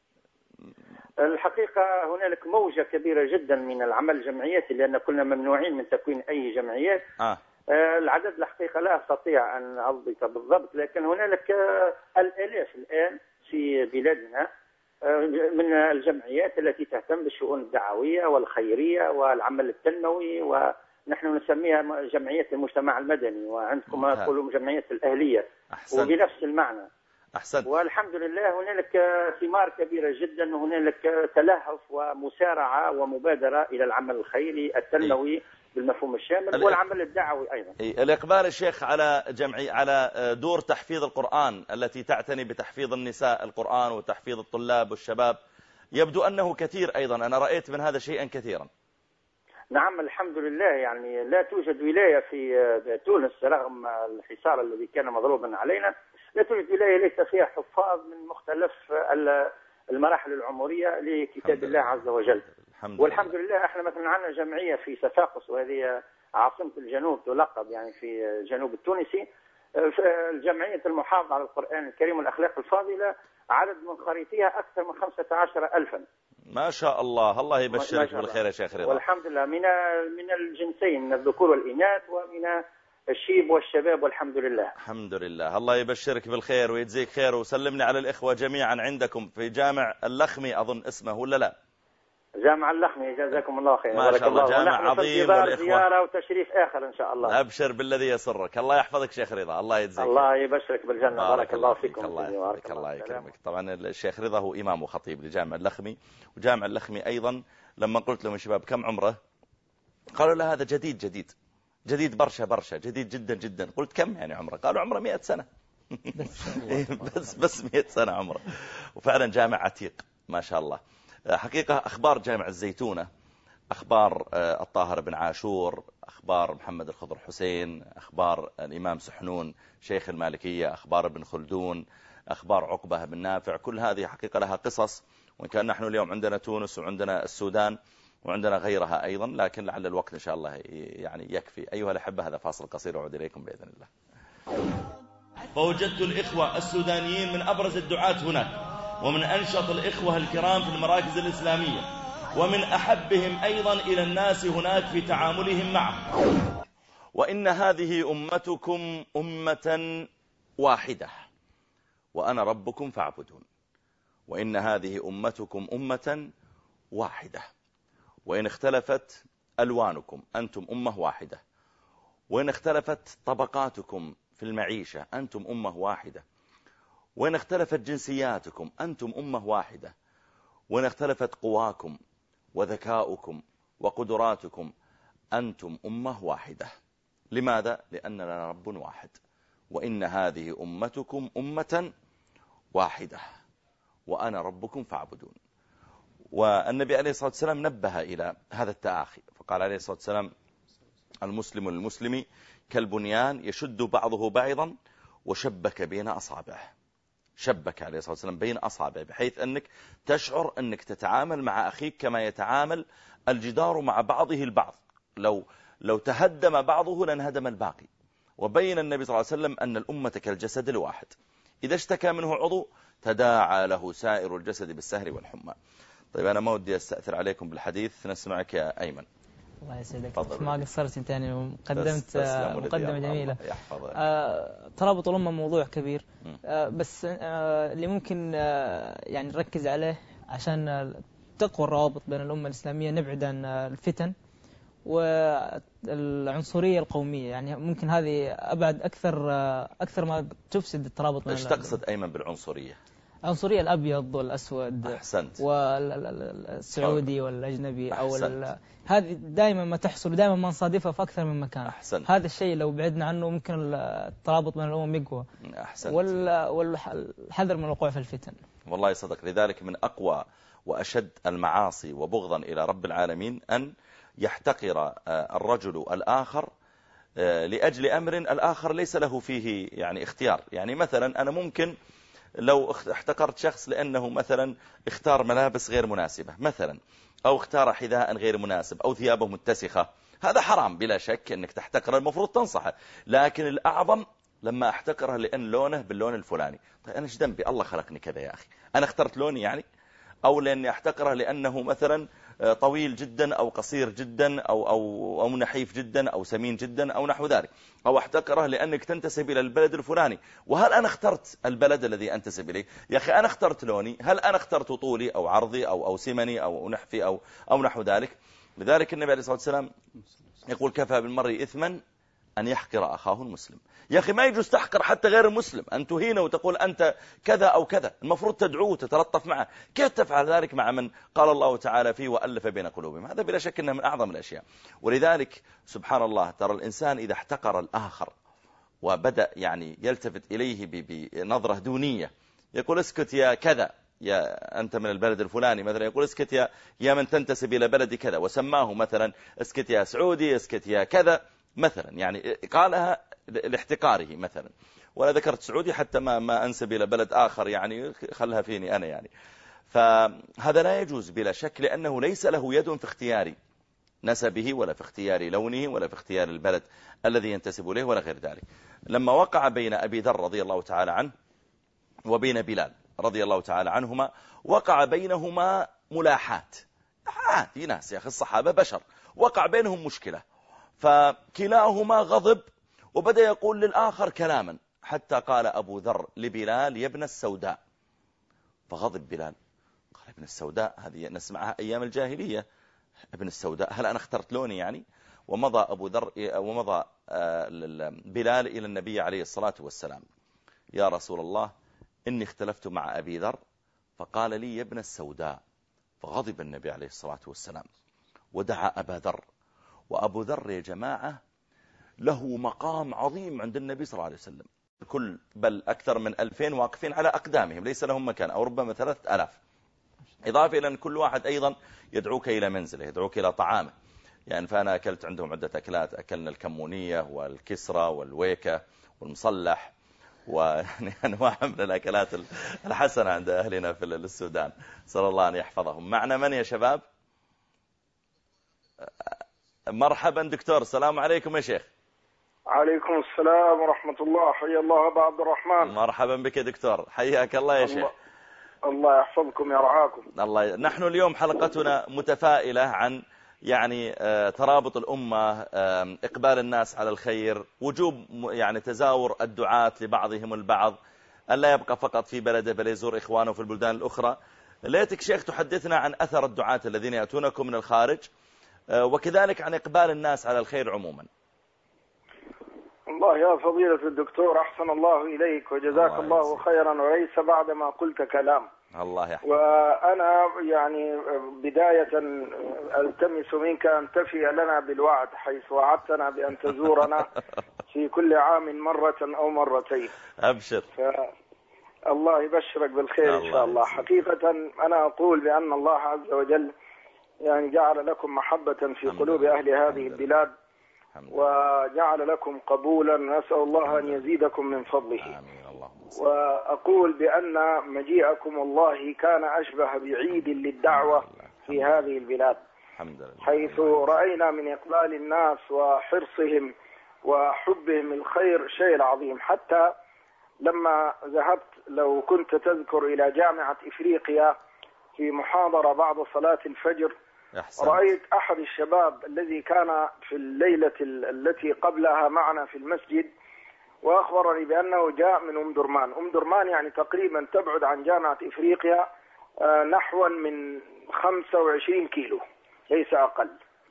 S8: الحقيقة هنالك موجة كبيرة جدا من العمل الجمعياتي، لأن كنا ممنوعين من تكوين أي جمعيات. العدد الحقيقة لا أستطيع أن أضبط بالضبط، لكن هنالك الآلاف الآن في بلادنا من الجمعيات التي تهتم بالشؤون الدعوية والخيرية والعمل التنموي، ونحن نسميها جمعية المجتمع المدني، وعندكم يقولون جمعية الأهلية. أحسن. وبنفس المعنى.
S3: أحسن.
S8: والحمد لله هنالك ثمار كبيرة جدا، وهنالك تلهف ومسارعة ومبادرة إلى العمل الخيري التنموي بالمفهوم الشامل والعمل الدعوي أيضا.
S3: الإقبال الشيخ على دور تحفيظ القرآن التي تعتني بتحفيظ النساء القرآن وتحفيظ الطلاب والشباب يبدو أنه كثير أيضا. أنا رأيت من هذا شيئا كثيرا.
S8: نعم الحمد لله. يعني لا توجد ولاية في تونس رغم الحصار الذي كان مضروبا علينا، لا توجد ولاية ليس فيها حفاظ من مختلف المراحل العمرية لكتاب الله عز وجل. والحمد لله احنا مثلا عندنا جمعية في صفاقس، وهذه عاصمة الجنوب تلقب يعني في الجنوب التونسي، جمعية المحافظة على القرآن الكريم والأخلاق الفاضلة، عدد من خريطيها أكثر من 15,000.
S3: ما شاء الله. الله يبشرك بالخير يا شيخ رضا.
S8: والحمد لله من الجنسين، من الذكور والإناث ومن الشيب والشباب، والحمد لله.
S3: الحمد لله. الله يبشرك بالخير ويجزيك خير، وسلمني على الإخوة جميعا عندكم في جامع اللخمي أظن اسمه ولا لا؟
S8: جامع اللخمي، جزاكم الله خير.
S3: ما شاء الله جامع عظيم، والإخوة
S8: زيارة وتشريف آخر إن شاء الله.
S3: أبشر بالذي يسرك. الله يحفظك شيخ رضا. الله يجزيك.
S8: الله يبشرك بالجنة. بارك الله فيكم.
S3: الله يكرمك. طبعا الشيخ رضا هو إمام وخطيب لجامع اللخمي، وجامع اللخمي أيضا لما قلت لهم شباب كم عمره قالوا لا هذا جديد برشا جديد جدا جدا. قلت كم يعني عمره؟ قالوا عمره 100 سنة بس 100 سنة عمره. وفعلا جامع عتيق ما شاء الله. حقيقة أخبار جامع الزيتونة، أخبار الطاهر بن عاشور، أخبار محمد الخضر حسين، أخبار الإمام سحنون شيخ المالكية، أخبار ابن خلدون، أخبار عقبة بن نافع، كل هذه حقيقة لها قصص. وإن كان نحن اليوم عندنا تونس وعندنا السودان وعندنا غيرها أيضا، لكن لعل الوقت إن شاء الله يعني يكفي. أيها الأحبة هذا فاصل قصير وعود إليكم بإذن الله.
S7: فوجدت الإخوة السودانيين من أبرز الدعاة هناك، ومن أنشط الإخوة الكرام في المراكز الإسلامية، ومن أحبهم أيضا إلى الناس هناك في تعاملهم معه.
S3: وإن هذه أمتكم أمة واحدة وأنا ربكم فاعبدون. وإن هذه أمتكم أمة واحدة وإن اختلفت ألوانكم أنتم أمة واحدة، وإن اختلفت طبقاتكم في المعيشة أنتم أمة واحدة، وإن اختلفت جنسياتكم أنتم أمة واحدة، وإن اختلفت قواكم وذكاؤكم وقدراتكم أنتم أمة واحدة. لماذا؟ لأن لنا رب واحد. وإن هذه أمتكم أمة واحدة وأنا ربكم فاعبدون. والنبي عليه الصلاة والسلام نبه إلى هذا التآخي، فقال عليه الصلاة والسلام: المسلم للمسلم كالبنيان يشد بعضه بعضا وشبك بين أصابعه. شبك عليه الصلاة والسلام بين أصابعه، بحيث أنك تشعر أنك تتعامل مع أخيك كما يتعامل الجدار مع بعضه البعض، لو تهدم بعضه لانهدم الباقي. وبين النبي صلى الله عليه وسلم أن الأمة كالجسد الواحد، إذا اشتكى منه عضو تداعى له سائر الجسد بالسهر والحمى. طيب أنا ما ودي أستأثر عليكم بالحديث، نسمعك يا أيمن.
S6: الله يسعدك، ما قصرت انت يعني، وقدمت مقدمة جميلة. ترابط الأمة موضوع كبير، بس اللي ممكن يعني نركز عليه عشان تقوى الروابط بين الأمة الإسلامية، نبعد عن الفتن والعنصرية القومية. يعني ممكن هذه أبعد أكثر ما تفسد الترابط بين.
S3: ايش تقصد أيمن بالعنصرية؟
S6: عنصرية الأبيض والأسود.
S3: أحسنت.
S6: والسعودي والأجنبي هذه دائما ما تحصل، ودائما ما نصادفها في أكثر من مكان.
S3: أحسنت.
S6: هذا الشيء لو بعدنا عنه ممكن الترابط بين الأمم يقوى.
S3: أحسنت.
S6: والحذر من الوقوع في الفتن.
S3: والله صدق. لذلك من أقوى وأشد المعاصي وبغضا إلى رب العالمين أن يحتقر الرجل الآخر لأجل أمر الآخر ليس له فيه يعني اختيار. يعني مثلا أنا ممكن لو احتقرت شخص لأنه مثلا اختار ملابس غير مناسبة مثلا، أو اختار حذاء غير مناسب، أو ثيابه متسخة، هذا حرام بلا شك أنك تحتقره، المفروض تنصحه. لكن الأعظم لما احتقره لأن لونه باللون الفلاني. طيب أنا ايش ذنبي؟ الله خلقني كذا يا أخي، أنا اخترت لوني يعني؟ أو لأني احتقره لأنه مثلا طويل جدا أو قصير جدا أو نحيف جدا أو سمين جدا أو نحو ذلك، أو احتقره لأنك تنتسب إلى البلد الفلاني. وهل أنا اخترت البلد الذي أنتسب إليه؟ يا أخي أنا اخترت لوني، هل أنا اخترت طولي أو عرضي أو سمني أو نحفي أو نحو ذلك؟ لذلك النبي عليه الصلاة والسلام يقول: كفى بالمرء إثما أن يحقر أخاه المسلم. يا أخي ما يجوز تحقر حتى غير المسلم، أن تهينه وتقول أنت كذا أو كذا، المفروض تدعوه وتتلطف معه. كيف تفعل ذلك مع من قال الله تعالى فيه: وألف بين قلوبهم؟ هذا بلا شك أنه من أعظم الأشياء. ولذلك سبحان الله، ترى الإنسان إذا احتقر الآخر وبدأ يعني يلتفت إليه بنظرة دونية، يقول: اسكت يا كذا، يا أنت من البلد الفلاني مثلا، يقول: اسكت يا من تنتسب إلى بلد كذا، وسماه مثلا: اسكت يا سعودي، اسكت يا كذا مثلا، يعني قالها لاحتقاره مثلا. ولا ذكرت سعودي حتى ما أنسب إلى بلد آخر، يعني خلها فيني أنا يعني. فهذا لا يجوز بلا شك، لأنه ليس له يد في اختيار نسبه ولا في اختيار لونه ولا في اختيار البلد الذي ينتسب إليه ولا غير ذلك. لما وقع بين أبي ذر رضي الله تعالى عنه وبين بلال رضي الله تعالى عنهما، وقع بينهما ملاحات عادي، ناس يا أخي الصحابة بشر، وقع بينهم مشكلة، فكلاهما غضب وبدأ يقول للآخر كلاما، حتى قال أبو ذر لبلال: يا ابن السوداء. فغضب بلال، قال: ابن السوداء هذه نسمعها أيام الجاهلية، ابن السوداء، هل أنا اخترت لوني يعني؟ ومضى بلال إلى النبي عليه الصلاة والسلام: يا رسول الله، إني اختلفت مع أبي ذر فقال لي: يا ابن السوداء. فغضب النبي عليه الصلاة والسلام ودعا أبا ذر. وأبو ذر يا جماعة له مقام عظيم عند النبي صلى الله عليه وسلم، بل أكثر من 2000 واقفين على أقدامهم ليس لهم مكان، أو ربما 3000، إضافة إلى أن كل واحد أيضا يدعوك إلى منزله، يدعوك إلى طعامه. يعني فأنا أكلت عندهم عدة أكلات، أكلنا الكمونية والكسرة والويكة والمصلح، ويعني أنواع من الأكلات الحسنة عند أهلنا في السودان، صلى الله أن يحفظهم. معنا من يا شباب؟ مرحبا دكتور، السلام عليكم يا شيخ.
S9: عليكم السلام ورحمة الله، حيا الله أبا عبد الرحمن.
S3: مرحبا بك يا دكتور، حياك الله يا شيخ.
S9: الله يحفظكم يا رعاكم.
S3: الله. نحن اليوم حلقتنا متفائلة عن يعني ترابط الأمة، إقبال الناس على الخير، وجوب يعني تزاور الدعاة لبعضهم البعض، أن لا يبقى فقط في بلده بل يزور إخوانه في البلدان الأخرى. ليتك شيخ تحدثنا عن أثر الدعاة الذين يأتونكم من الخارج، وكذلك عن إقبال الناس على الخير عموما.
S9: الله يا فضيلة الدكتور، أحسن الله إليك وجزاك الله خيرا، وليس بعد ما قلت كلام.
S3: الله يحفظك.
S9: وأنا يعني بداية ألتمس منك أن تفي لنا بالوعد، حيث وعدتنا بأن تزورنا في كل عام مرة أو مرتين.
S3: أبشر.
S9: الله يبشرك بالخير إن شاء الله. حقيقة أنا أقول بأن الله عز وجل يعني جعل لكم محبة في قلوب أهل هذه البلاد، وجعل لكم قبولا، نسأل الله أن يزيدكم من فضله. وأقول بأن مجيئكم والله كان أشبه بعيد للدعوة في هذه البلاد، حيث رأينا من إقبال الناس وحرصهم وحبهم الخير شيء عظيم. حتى لما ذهبت، لو كنت تذكر، إلى جامعة إفريقيا في محاضرة بعد صلاة الفجر، رأيت أحد الشباب الذي كان في الليلة التي قبلها معنا في المسجد، وأخبرني بأنه جاء من أم درمان. أم درمان يعني تقريبا تبعد عن جامعة إفريقيا نحو من 25 كيلو ليس أقل.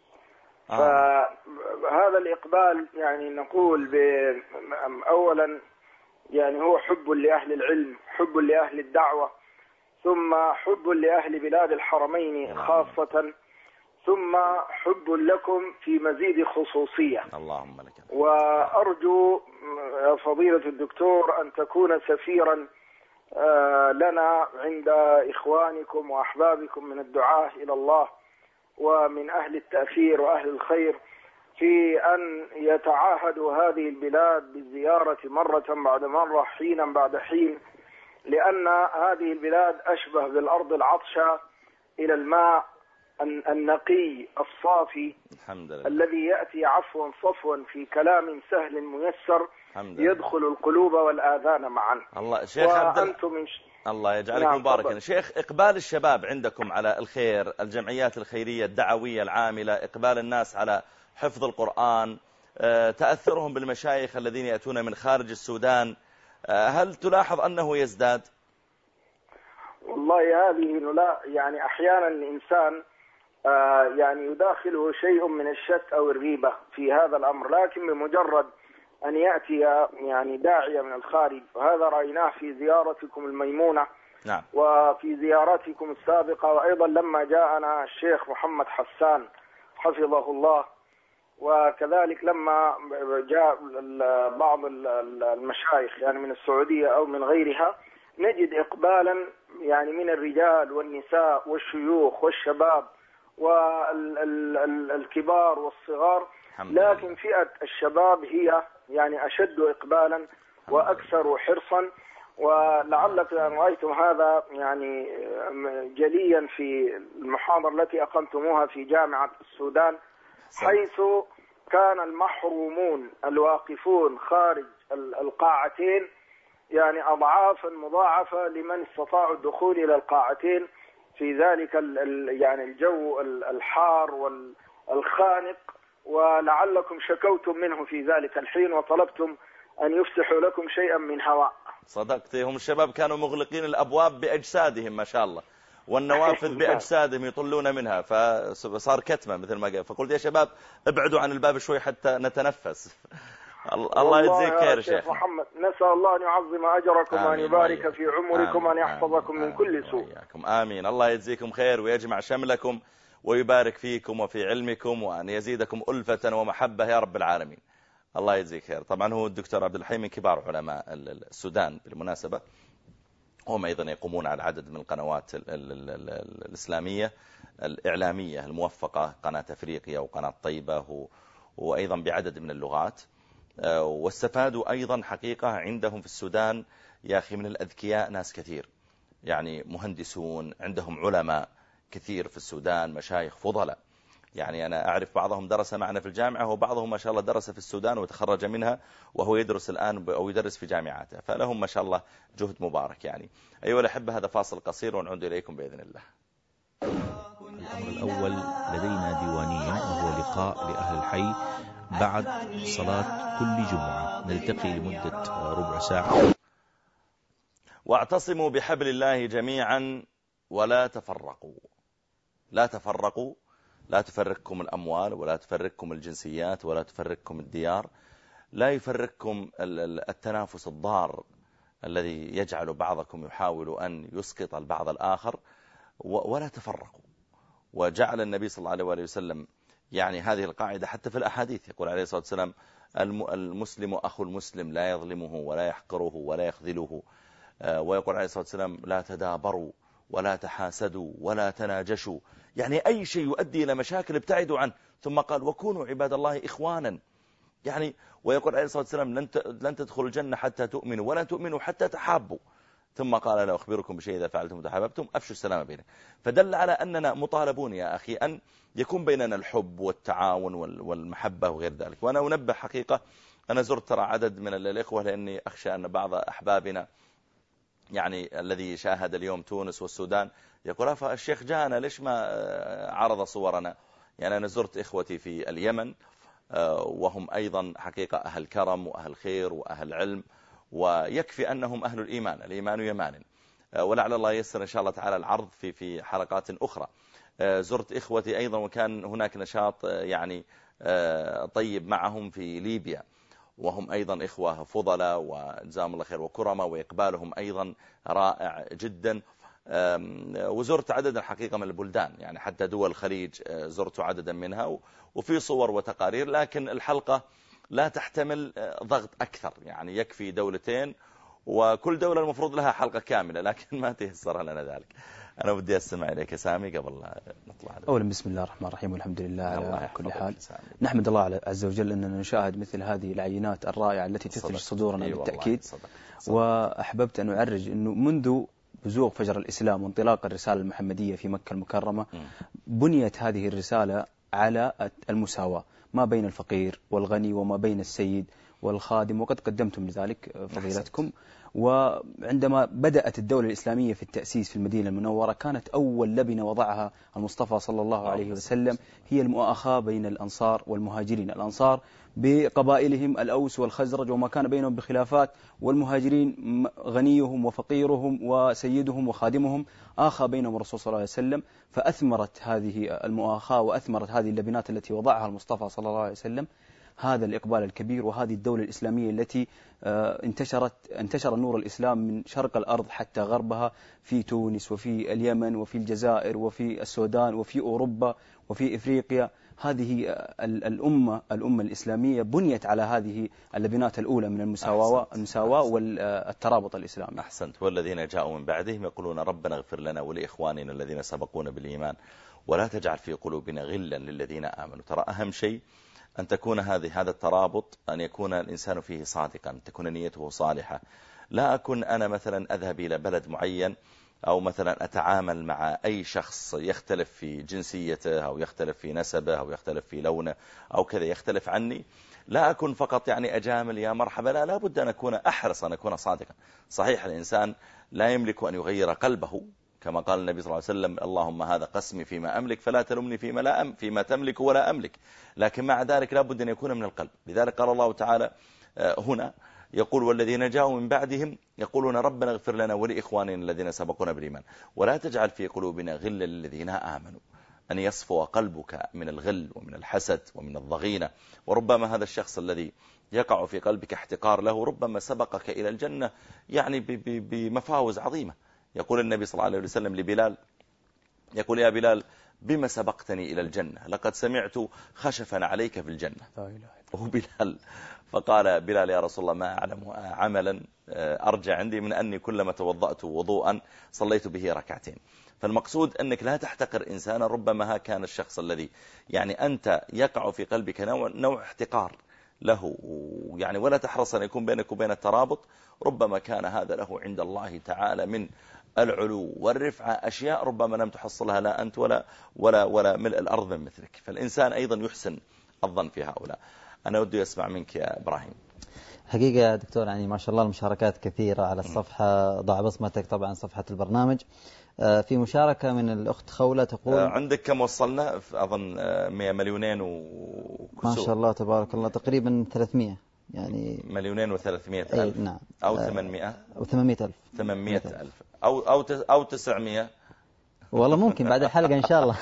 S9: فهذا الإقبال يعني نقول أولا يعني هو حب لأهل العلم، حب لأهل الدعوة، ثم حب لأهل بلاد الحرمين خاصة، ثم حب لكم في مزيد خصوصية.
S3: اللهم لك.
S9: وأرجو يا فضيلة الدكتور أن تكون سفيرا لنا عند إخوانكم وأحبابكم من الدعاة إلى الله ومن أهل التأثير وأهل الخير، في أن يتعاهدوا هذه البلاد بالزيارة مرة بعد مرة، حينا بعد حين، لأن هذه البلاد أشبه بالأرض العطشة إلى الماء النقي الصافي الذي يأتي عفوا صفوا في كلام سهل ميسر يدخل القلوب والآذان معا.
S3: الله شيخ الله يجعلك مباركا. شيخ، إقبال الشباب عندكم على الخير، الجمعيات الخيرية الدعوية العاملة، إقبال الناس على حفظ القرآن، تأثرهم بالمشايخ الذين يأتون من خارج السودان، هل تلاحظ أنه يزداد؟
S9: والله هذه لا، يعني أحيانا الإنسان يعني يداخله شيء من الشك أو الريبة في هذا الأمر، لكن بمجرد أن يأتي يعني داعية من الخارج، وهذا رأيناه في زيارتكم الميمونة وفي زياراتكم السابقة، وأيضا لما جاءنا الشيخ محمد حسان حفظه الله، وكذلك لما جاء بعض المشايخ يعني من السعودية أو من غيرها، نجد إقبالا يعني من الرجال والنساء والشيوخ والشباب والكبار والصغار، لكن فئة الشباب هي يعني أشد إقبالا وأكثر حرصا. ولعلك أن رأيتم هذا يعني جليا في المحاضرة التي أقمتموها في جامعة السودان، حيث كان المحرومون الواقفون خارج القاعتين يعني أضعافا مضاعفة لمن استطاعوا الدخول إلى القاعتين في ذلك يعني الجو الحار والخانق، ولعلكم شكوتم منه في ذلك الحين وطلبتم أن يفتحوا لكم شيئا من هواء.
S3: صدقت، هم الشباب كانوا مغلقين الأبواب بأجسادهم ما شاء الله، والنوافذ بأجسادهم يطلون منها، فصار كتمة مثل ما قال. فقلت يا شباب ابعدوا عن الباب شوي حتى نتنفس. الله يجزيك خير شيخ
S9: محمد. نسأل الله أن يعظم أجركم وأن يبارك في عمركم وأن يحفظكم من كل سوء.
S3: آمين. الله يجزيكم خير ويجمع شملكم ويبارك فيكم وفي علمكم، وأن يزيدكم ألفة ومحبة يا رب العالمين. الله يجزيك خير. طبعا هو الدكتور عبد الحي من كبار علماء السودان بالمناسبة، هم أيضا يقومون على عدد من القنوات الإسلامية الإعلامية الموفقة، قناة أفريقيا وقناة طيبة، وأيضا بعدد من اللغات. واستفادوا أيضا حقيقة عندهم في السودان يا أخي من الأذكياء ناس كثير، يعني مهندسون، عندهم علماء كثير في السودان، مشايخ فضلاء. يعني أنا أعرف بعضهم درس معنا في الجامعة، وبعضهم ما شاء الله درس في السودان وتخرج منها وهو يدرس الآن أو يدرس في جامعاته، فلهم ما شاء الله جهد مبارك. يعني أيها الأحبة، هذا فاصل قصير ونعود إليكم بإذن الله.
S10: الأمر الأول لدينا ديوانية، وهو لقاء لأهل الحي بعد صلاة كل جمعة، نلتقي لمدة ربع ساعة.
S3: واعتصموا بحبل الله جميعا ولا تفرقوا. لا تفرقوا، لا تفرقكم الأموال، ولا تفرقكم الجنسيات، ولا تفرقكم الديار، لا يفرقكم التنافس الضار الذي يجعل بعضكم يحاول أن يسقط البعض الآخر، ولا تفرقوا. وجعل النبي صلى الله عليه وسلم يعني هذه القاعدة حتى في الأحاديث، يقول عليه الصلاة والسلام: المسلم أخو المسلم لا يظلمه ولا يحقره ولا يخذله. ويقول عليه الصلاة والسلام لا تدابروا ولا تحاسدوا ولا تناجشوا، يعني أي شيء يؤدي إلى مشاكل ابتعدوا عنه. ثم قال وكونوا عباد الله إخوانا، يعني ويقول عليه الصلاة والسلام لن تدخلوا الجنة حتى تؤمنوا ولا تؤمنوا حتى تحابوا. ثم قال لا أخبركم بشيء إذا فعلتم وتحاببتم أفشوا السلام بينكم. فدل على أننا مطالبون يا أخي أن يكون بيننا الحب والتعاون والمحبة وغير ذلك. وأنا أنبه حقيقة، أنا زرت ترى عدد من الإخوة لأني أخشى أن بعض أحبابنا يعني الذي شاهد اليوم تونس والسودان يقول الشيخ جانا ليش ما عرض صورنا. يعني أنا زرت إخوتي في اليمن وهم أيضا حقيقة أهل كرم وأهل خير وأهل علم، ويكفي أنهم أهل الإيمان، الإيمان يمان، ولعل الله يسر إن شاء الله تعالى العرض في حلقات أخرى. زرت إخوتي أيضا وكان هناك نشاط يعني طيب معهم في ليبيا، وهم أيضا إخوة فضلاء وجزاهم الله خير وكرمة، وإقبالهم أيضا رائع جدا. وزرت عدد الحقيقة من البلدان، يعني حتى دول الخليج زرت عددا منها، وفي صور وتقارير، لكن الحلقة لا تحتمل ضغط أكثر، يعني يكفي دولتين، وكل دولة المفروض لها حلقة كاملة، لكن ما تيسر لنا ذلك. أنا بدي أستمع إليك سامي قبل نطلع.
S11: أولا بسم الله الرحمن الرحيم والحمد لله على كل حال. نحمد الله عز وجل أننا نشاهد مثل هذه العينات الرائعة التي تثلج صدورنا بالتأكيد. وأحببت أن أعرج أنه منذ بزوغ فجر الإسلام وانطلاق الرسالة المحمدية في مكة المكرمة بنيت هذه الرسالة على المساواة ما بين الفقير والغني وما بين السيد والخادم، وقد قدمتم لذلك فضيلتكم. وعندما بدأت الدولة الإسلامية في التأسيس في المدينة المنورة كانت أول لبنة وضعها المصطفى صلى الله عليه وسلم هي المؤاخاة بين الأنصار والمهاجرين. الأنصار بقبائلهم الأوس والخزرج وما كان بينهم بخلافات، والمهاجرين غنيهم وفقيرهم وسيدهم وخادمهم، آخى بينهم الرسول صلى الله عليه وسلم، فأثمرت هذه المؤاخاة وأثمرت هذه اللبنات التي وضعها المصطفى صلى الله عليه وسلم هذا الإقبال الكبير وهذه الدولة الإسلامية التي انتشر نور الإسلام من شرق الأرض حتى غربها، في تونس وفي اليمن وفي الجزائر وفي السودان وفي أوروبا وفي إفريقيا. هذه الأمة الإسلامية بنيت على هذه اللبنات الأولى من المساواة والترابط الإسلامي.
S3: أحسنت. والذين جاءوا من بعدهم يقولون ربنا اغفر لنا ولإخواننا الذين سبقونا بالإيمان ولا تجعل في قلوبنا غلا للذين آمنوا. ترى أهم شيء أن تكون هذا الترابط، أن يكون الإنسان فيه صادقا، تكون نيته صالحة. لا أكون أنا مثلا أذهب إلى بلد معين أو مثلا أتعامل مع أي شخص يختلف في جنسيته أو يختلف في نسبه أو يختلف في لونه أو كذا يختلف عني، لا أكون فقط يعني أجامل يا مرحبا، لا بد أن أكون أحرص أن أكون صادقا. صحيح الإنسان لا يملك أن يغير قلبه، كما قال النبي صلى الله عليه وسلم اللهم هذا قسمي فيما أملك فلا تلمني فيما تملك ولا أملك، لكن مع ذلك لا بد أن يكون من القلب. لذلك قال الله تعالى هنا يقول والذين جاءوا من بعدهم يقولون ربنا اغفر لنا ولإخواننا الذين سبقونا بالإيمان ولا تجعل في قلوبنا غلا للذين آمنوا. أن يصفو قلبك من الغل ومن الحسد ومن الضغينة. وربما هذا الشخص الذي يقع في قلبك احتقار له ربما سبقك إلى الجنة يعني بمفاوز عظيمة. يقول النبي صلى الله عليه وسلم لبلال، يقول يا بلال بما سبقتني إلى الجنة؟ لقد سمعت خشفا عليك في الجنة. وهو بلال، فقال بلال يا رسول الله ما أعلم عملا أرجع عندي من أني كلما توضأت وضوءا صليت به ركعتين. فالمقصود أنك لا تحتقر إنسانا، ربما كان الشخص الذي يعني أنت يقع في قلبك نوع احتقار له يعني، ولا تحرص أن يكون بينك وبين الترابط، ربما كان هذا له عند الله تعالى من العلو والرفعة أشياء ربما لم تحصلها لا أنت ولا ملء الأرض من مثلك. فالإنسان أيضا يحسن الظن في هؤلاء. أنا ودي أسمع منك يا إبراهيم.
S12: حقيقة يا دكتور يعني ما شاء الله المشاركات كثيرة على الصفحة، ضع بصمتك طبعا صفحة البرنامج. في مشاركة من الأخت خولة تقول
S3: عندك كم وصلنا؟ أظن 100 مليونين وكسور.
S12: ما شاء الله تبارك الله، تقريبا 300 يعني
S3: 2,300,000
S12: نعم.
S3: أو 800
S12: أو 800,000
S3: 800,000 أو 900.
S12: والله ممكن بعد الحلقة إن شاء الله.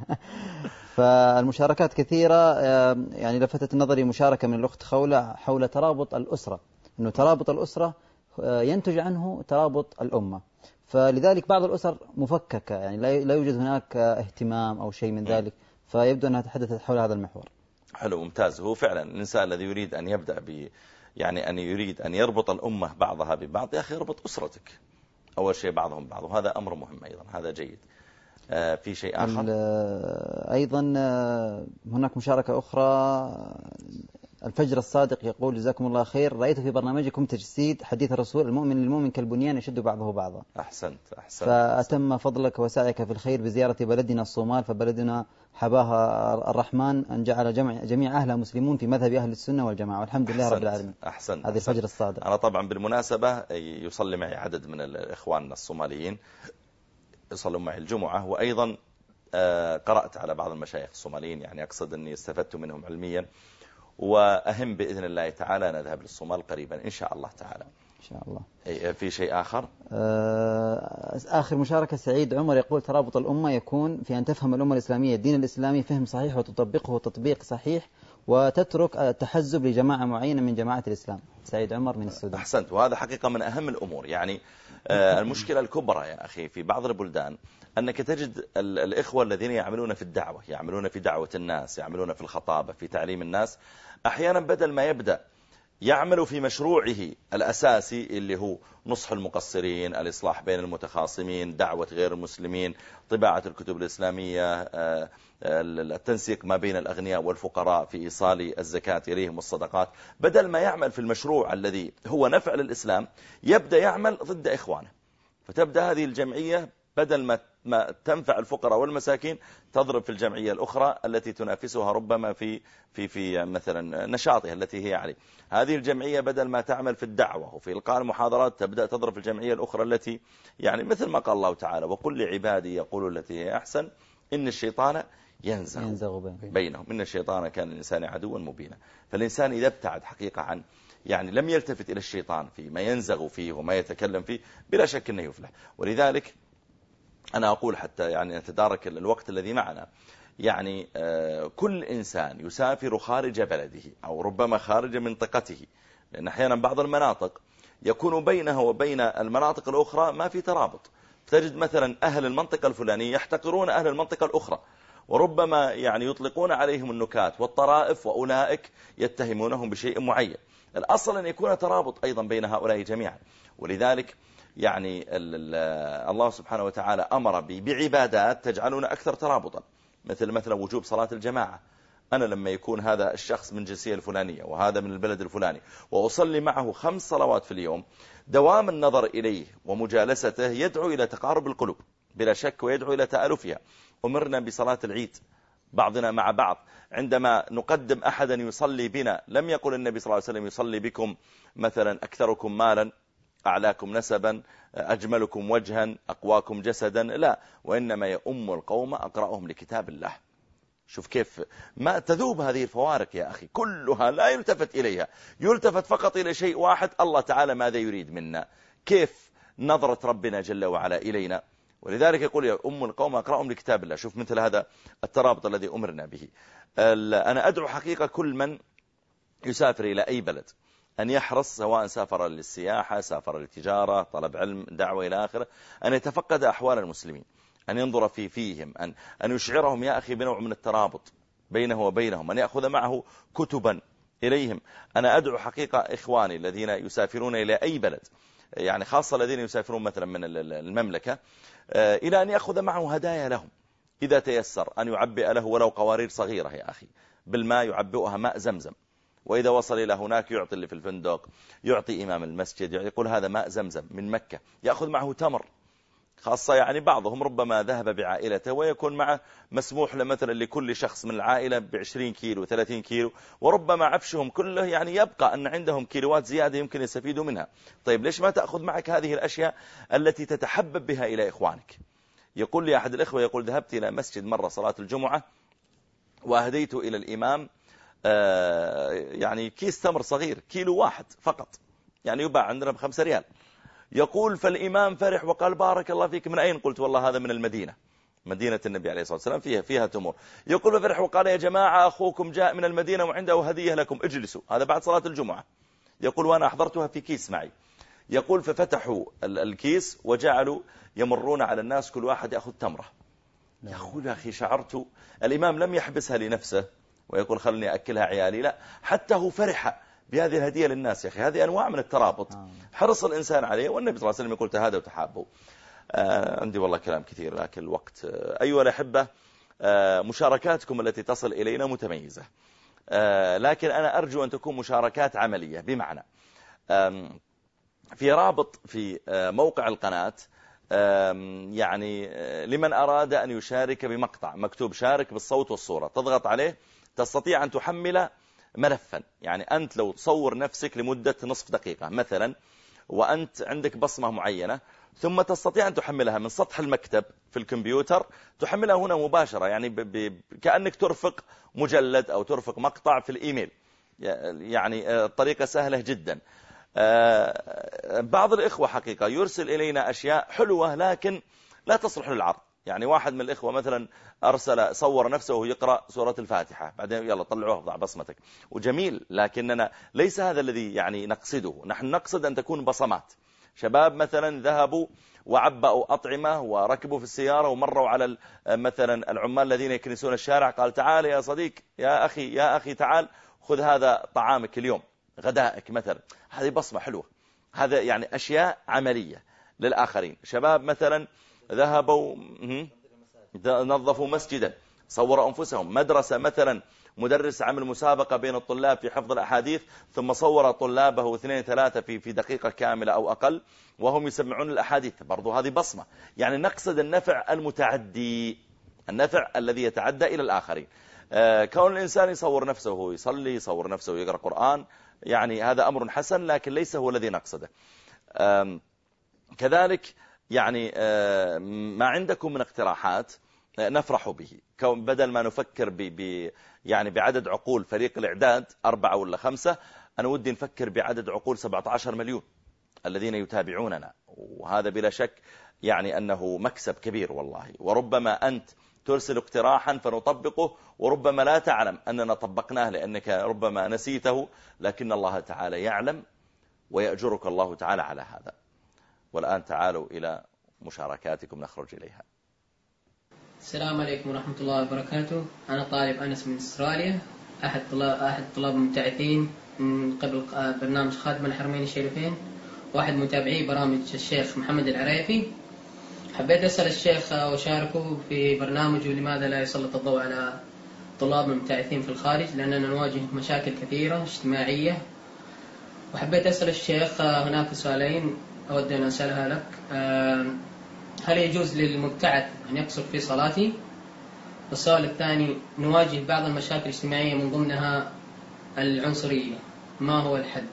S12: فالمشاركات كثيرة يعني لفتت نظري مشاركة من الأخت خولة حول ترابط الأسرة، إنه ترابط الأسرة ينتج عنه ترابط الأمة. فلذلك بعض الأسر مفككة يعني لا يوجد هناك اهتمام أو شيء من ذلك، فيبدو أنها تحدثت حول هذا المحور.
S3: حلو ممتاز. هو فعلا الإنسان الذي يريد أن يبدأ يعني أن يريد أن يربط الأمة بعضها ببعض، يا أخي يربط أسرتك أول شيء بعضهم ببعض، وهذا أمر مهم أيضا، هذا جيد. في شيء آخر
S12: أيضا هناك مشاركة أخرى. الفجر الصادق يقول جزاكم الله خير، رأيت في برنامجكم تجسيد حديث الرسول المؤمن للمؤمن كالبنيان يشد بعضه بعضا.
S3: أحسنت.
S12: فأتم فضلك وسعيك في الخير بزيارة بلدنا الصومال، فبلدنا حباها الرحمن أن جعل جميع أهلها مسلمون في مذهب أهل السنة والجماعة، والحمد لله رب العالمين.
S3: أحسنت.
S12: هذه الفجر الصادق.
S3: أنا طبعا بالمناسبة يصلي معي عدد من الإخوان الصوماليين يصلوا معي الجمعة، وأيضا قرأت على بعض المشايخ الصوماليين، يعني أقصد أني استفدت منهم علميا، وأهم بإذن الله تعالى نذهب للصومال قريبا إن شاء الله تعالى.
S12: إن شاء الله.
S3: في شيء آخر؟
S12: آخر مشاركة سعيد عمر يقول ترابط الأمة يكون في أن تفهم الأمة الإسلامية الدين الإسلامي فهم صحيح وتطبقه تطبيق صحيح، وتترك التحزب لجماعة معينة من جماعة الإسلام. سعيد عمر من السودان.
S3: أحسنت. وهذا حقيقة من أهم الأمور. يعني المشكلة الكبرى يا أخي في بعض البلدان أنك تجد الإخوة الذين يعملون في الدعوة، يعملون في دعوة الناس، يعملون في الخطابة، في تعليم الناس، أحيانا بدل ما يبدأ يعمل في مشروعه الأساسي اللي هو نصح المقصرين، الإصلاح بين المتخاصمين، دعوة غير المسلمين، طباعة الكتب الإسلامية، التنسيق ما بين الأغنياء والفقراء في إيصال الزكاة إليهم والصدقات، بدل ما يعمل في المشروع الذي هو نفع للإسلام يبدأ يعمل ضد إخوانه. فتبدأ هذه الجمعية بدل ما تنفع الفقراء والمساكين تضرب في الجمعية الأخرى التي تنافسها ربما في مثلا نشاطها التي هي عليه. هذه الجمعية بدل ما تعمل في الدعوة وفي إلقاء المحاضرات تبدأ تضرب في الجمعية الأخرى التي يعني مثل ما قال الله تعالى وقل لعبادي يقولوا التي هي أحسن إن الشيطان ينزغ بينهم إن الشيطان كان الإنسان عدوا مبينا. فالإنسان إذا ابتعد حقيقة عن يعني لم يلتفت إلى الشيطان فيما ينزغ فيه وما يتكلم فيه بلا شك أنه يفلح. ولذلك أنا أقول حتى يعني نتدارك الوقت الذي معنا، يعني كل إنسان يسافر خارج بلده أو ربما خارج منطقته، لأن أحيانا بعض المناطق يكون بينها وبين المناطق الأخرى ما في ترابط. تجد مثلا أهل المنطقة الفلانية يحتقرون أهل المنطقة الأخرى، وربما يعني يطلقون عليهم النكات والطرائف، وأولئك يتهمونهم بشيء معين. الأصل أن يكون ترابط أيضا بين هؤلاء جميعا. ولذلك يعني الله سبحانه وتعالى أمر بعبادات تجعلنا أكثر ترابطا، مثل وجوب صلاة الجماعة. أنا لما يكون هذا الشخص من جنسية الفلانية وهذا من البلد الفلاني وأصلي معه 5 صلوات في اليوم، دوام النظر إليه ومجالسته يدعو إلى تقارب القلوب بلا شك، ويدعو إلى تآلفها. أمرنا بصلاة العيد بعضنا مع بعض، عندما نقدم أحدا يصلي بنا لم يقل النبي صلى الله عليه وسلم يصلي بكم مثلا أكثركم مالا، أعلاكم نسبا، أجملكم وجها، أقواكم جسدا، لا، وإنما يؤم القوم أقرأهم لكتاب الله. شوف كيف ما تذوب هذه الفوارق يا أخي، كلها لا يلتفت إليها، يلتفت فقط إلى شيء واحد، الله تعالى ماذا يريد منا، كيف نظرة ربنا جل وعلا إلينا. ولذلك يقول يا أم القوم أقرأهم لكتاب الله. شوف مثل هذا الترابط الذي أمرنا به. أنا أدعو حقيقة كل من يسافر إلى أي بلد أن يحرص، سواء سافر للسياحة، سافر للتجارة، طلب علم، دعوة إلى آخره، أن يتفقد أحوال المسلمين، أن ينظر فيهم، أن يشعرهم يا أخي بنوع من الترابط بينه وبينهم، أن يأخذ معه كتبا إليهم. أنا أدعو حقيقة إخواني الذين يسافرون إلى أي بلد، يعني خاصة الذين يسافرون مثلا من المملكة، إلى أن يأخذ معه هدايا لهم إذا تيسر، أن يعبئ له ولو قوارير صغيرة يا أخي بالماء، يعبئها ماء زمزم، وإذا وصل إلى هناك يعطي اللي في الفندق، يعطي إمام المسجد، يقول هذا ماء زمزم من مكة. يأخذ معه تمر، خاصة يعني بعضهم ربما ذهب بعائلته ويكون معه مسموح مثلا لكل شخص من العائلة ب20 كيلو 30 كيلو، وربما عفشهم كله يعني يبقى أن عندهم كيلوات زيادة يمكن يستفيدوا منها. طيب ليش ما تأخذ معك هذه الأشياء التي تتحبب بها إلى إخوانك؟ يقول لي أحد الإخوة، يقول ذهبت إلى مسجد مرة صلاة الجمعة وأهديت إلى الإمام يعني كيس تمر صغير، كيلو واحد فقط، يعني يباع عندنا ب5 ريال. يقول فالإمام فرح وقال بارك الله فيك. من أين؟ قلت والله هذا من المدينة، مدينة النبي عليه الصلاة والسلام فيها تمر. يقول فرح وقال يا جماعة أخوكم جاء من المدينة وعنده هدية لكم، اجلسوا. هذا بعد صلاة الجمعة. يقول وأنا أحضرتها في كيس معي. يقول ففتحوا الكيس وجعلوا يمرون على الناس كل واحد يأخذ تمرة. يقول يا أخي شعرت الإمام لم يحبسها لنفسه ويقول خلني أكلها عيالي، لا، حتى هو فرح بهذه الهدية للناس يا أخي. هذه أنواع من الترابط حرص الإنسان عليه، والنبي صلى الله عليه وسلم يقول تهادوا وتحابوا. عندي والله كلام كثير لكن الوقت. أيها الأحبة، مشاركاتكم التي تصل إلينا متميزة، لكن أنا أرجو أن تكون مشاركات عملية، بمعنى في رابط في موقع القناة يعني لمن أراد أن يشارك بمقطع مكتوب شارك بالصوت والصورة، تضغط عليه تستطيع أن تحمل ملفا. يعني أنت لو تصور نفسك لمدة نصف دقيقة مثلا وأنت عندك بصمة معينة، ثم تستطيع أن تحملها من سطح المكتب في الكمبيوتر، تحملها هنا مباشرة، يعني كأنك ترفق مجلد أو ترفق مقطع في الإيميل. يعني طريقة سهلة جدا. بعض الإخوة حقيقة يرسل إلينا أشياء حلوة لكن لا تصلح للعرض. يعني واحد من الإخوة مثلا أرسل صور نفسه وهو يقرأ سورة الفاتحة، بعدين يلا طلعوها ضع بصمتك، وجميل، لكننا ليس هذا الذي يعني نقصده. نحن نقصد أن تكون بصمات. شباب مثلا ذهبوا وعبأوا أطعمة وركبوا في السيارة ومروا على مثلا العمال الذين يكنسون الشارع، قال تعال يا صديق يا أخي تعال خذ هذا طعامك اليوم غدائك مثلا. هذه بصمة حلوة. هذا يعني أشياء عملية للآخرين. شباب مثلا ذهبوا نظفوا مسجدا، صوروا أنفسهم. مدرسة مثلا مدرس عمل مسابقة بين الطلاب في حفظ الأحاديث، ثم صور طلابه 2-3 في دقيقة كاملة أو أقل وهم يسمعون الأحاديث، برضو هذه بصمة. يعني نقصد النفع المتعدي، النفع الذي يتعدى إلى الآخرين. كون الإنسان يصور نفسه وهو يصلي، يصور نفسه ويقرأ قرآن، يعني هذا أمر حسن لكن ليس هو الذي نقصده. كذلك يعني ما عندكم من اقتراحات نفرح به، بدل ما نفكر يعني بعدد عقول فريق الإعداد 4 ولا 5، أنا ودي نفكر بعدد عقول 17 مليون الذين يتابعوننا، وهذا بلا شك يعني أنه مكسب كبير والله. وربما أنت ترسل اقتراحا فنطبقه، وربما لا تعلم أننا طبقناه لأنك ربما نسيته، لكن الله تعالى يعلم ويأجرك الله تعالى على هذا. والآن تعالوا إلى مشاركاتكم نخرج إليها.
S13: السلام عليكم ورحمة الله وبركاته. أنا طالب أنس من أستراليا، أحد طلاب المبتعثين من قبل برنامج خادم الحرمين الشريفين، واحد متابعي برامج الشيخ محمد العريفي. حبيت أسأل الشيخ وشاركه في برنامجه لماذا لا يسلط الضوء على طلاب المبتعثين في الخارج، لأننا نواجه مشاكل كثيرة اجتماعية. وحبيت أسأل الشيخ هناك سؤالين أود أن أسألها لك. هل يجوز للمبتعث أن يقصر في صلاته؟ والسؤال الثاني، نواجه بعض المشاكل الاجتماعية من ضمنها العنصرية، ما هو الحد؟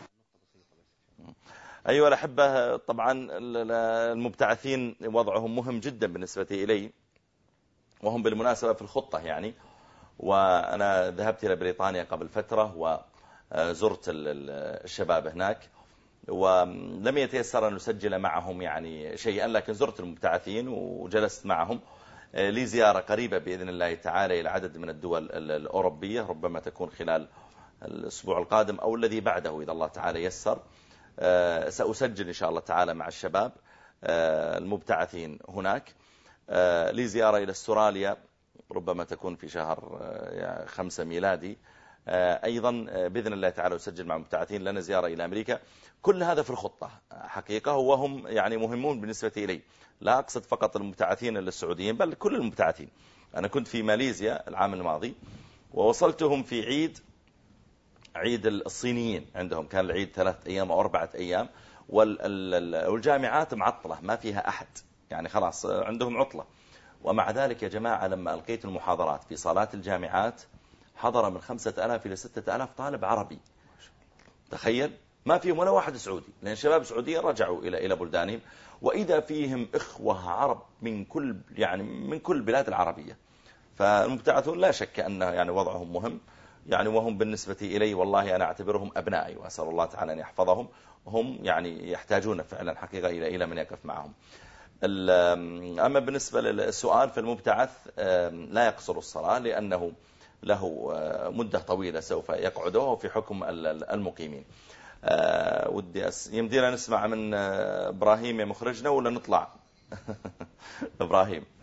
S3: أيها الأحبة، طبعا المبتعثين وضعهم مهم جدا بالنسبة إلي، وهم بالمناسبة في الخطة يعني. وأنا ذهبت إلى بريطانيا قبل فترة وزرت الشباب هناك، ولم يتيسر أن نسجل معهم يعني شيئا، لكن زرت المبتعثين وجلست معهم. لي زيارة قريبة بإذن الله تعالى إلى عدد من الدول الأوروبية، ربما تكون خلال الأسبوع القادم أو الذي بعده إذا الله تعالى يسر. سأسجل إن شاء الله تعالى مع الشباب المبتعثين هناك. لي زيارة إلى استراليا ربما تكون في شهر 5 ميلادي أيضا بإذن الله تعالى أسجل مع المبتعثين. لنا زيارة إلى أمريكا. كل هذا في الخطة حقيقة، وهم يعني مهمون بالنسبة إلي. لا أقصد فقط المبتعثين السعوديين بل كل المبتعثين. أنا كنت في ماليزيا العام الماضي ووصلتهم في عيد الصينيين، عندهم كان العيد 3 أيام أو 4 أيام، والجامعات معطلة ما فيها أحد، يعني خلاص عندهم عطلة. ومع ذلك يا جماعة لما ألقيت المحاضرات في صالات الجامعات حضر من 5000 إلى 6000 طالب عربي. تخيل، ما فيهم ولا واحد سعودي، لأن شباب سعوديين رجعوا إلى بلدانهم، وإذا فيهم إخوة عرب من كل بلاد العربية. فالمبتعثون لا شك أن يعني وضعهم مهم يعني، وهم بالنسبة إلي والله أنا أعتبرهم أبنائي، وأسأل الله تعالى أن يحفظهم. هم يعني يحتاجون فعلا حقيقة إلى من يقف معهم. أما بالنسبة للسؤال، فالمبتعث لا يقصر الصلاة لأنه له مدة طويلة سوف يقعده في حكم المقيمين. ودي يمدينا نسمع من إبراهيم يا مخرجنا ولا نطلع؟ إبراهيم.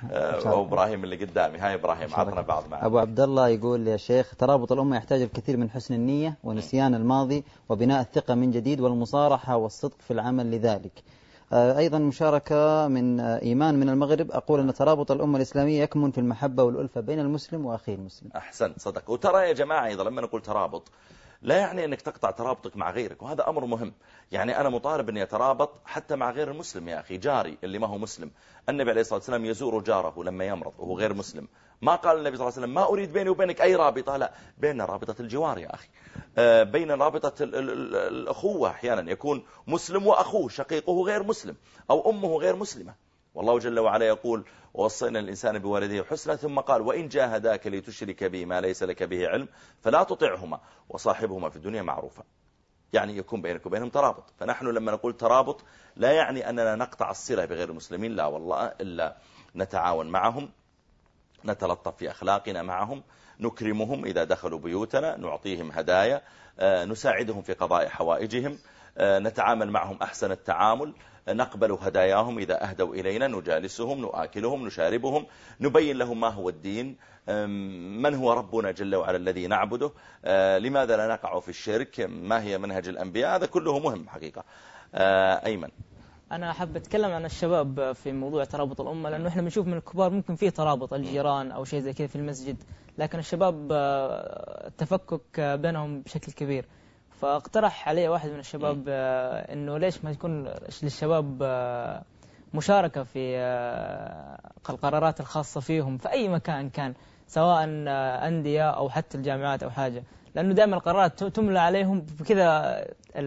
S3: وإبراهيم اللي قدامي. هاي إبراهيم عطنا بعض معنا.
S12: أبو عبد الله يقول يا شيخ ترابط الأمة يحتاج الكثير من حسن النية ونسيان الماضي وبناء الثقة من جديد والمصارحة والصدق في العمل لذلك. أيضا مشاركة من إيمان من المغرب، أقول أن ترابط الأمة الإسلامية يكمن في المحبة والألفة بين المسلم وأخيه المسلم.
S3: أحسن، صدق. وترى يا جماعة إذا لما نقول ترابط لا يعني أنك تقطع ترابطك مع غيرك، وهذا أمر مهم. يعني أنا مطالب أن يترابط حتى مع غير المسلم. يا أخي جاري اللي ما هو مسلم، النبي عليه الصلاة والسلام يزور جاره لما يمرض وهو غير مسلم، ما قال النبي صلى الله عليه وسلم ما أريد بيني وبينك أي رابطة، لا، بيننا رابطة الجوار يا أخي، بين رابطة الأخوة. أحيانا يكون مسلم وأخوه شقيقه غير مسلم أو أمه غير مسلمة، والله جل وعلا يقول ووصينا الإنسان بوالديه حسنا، ثم قال وإن جاهداك لتشرك بي ما ليس لك به علم فلا تطعهما وصاحبهما في الدنيا معروفا. يعني يكون بينك وبينهم ترابط. فنحن لما نقول ترابط لا يعني أننا نقطع الصلة بغير المسلمين، لا والله، إلا نتعاون معهم، نتلطف في أخلاقنا معهم، نكرمهم إذا دخلوا بيوتنا، نعطيهم هدايا، نساعدهم في قضاء حوائجهم، نتعامل معهم أحسن التعامل، نقبل هداياهم إذا أهدوا إلينا، نجالسهم، نؤكلهم، نشاربهم، نبين لهم ما هو الدين، من هو ربنا جل وعلا الذي نعبده، لماذا لا نقع في الشرك، ما هي منهج الأنبياء. هذا كله مهم حقيقة. أيمن.
S6: أنا أحب أتكلم عن الشباب في موضوع ترابط الأمة، لأنه إحنا بنشوف من الكبار ممكن فيه ترابط الجيران أو شيء زي كذا في المسجد، لكن الشباب التفكك بينهم بشكل كبير. فاقترح علي واحد من الشباب إنه ليش ما يكون للشباب مشاركة في القرارات الخاصة فيهم في أي مكان كان، سواء أندية أو حتى الجامعات أو حاجة، لأنه دائما القرارات تملى عليهم بكذا،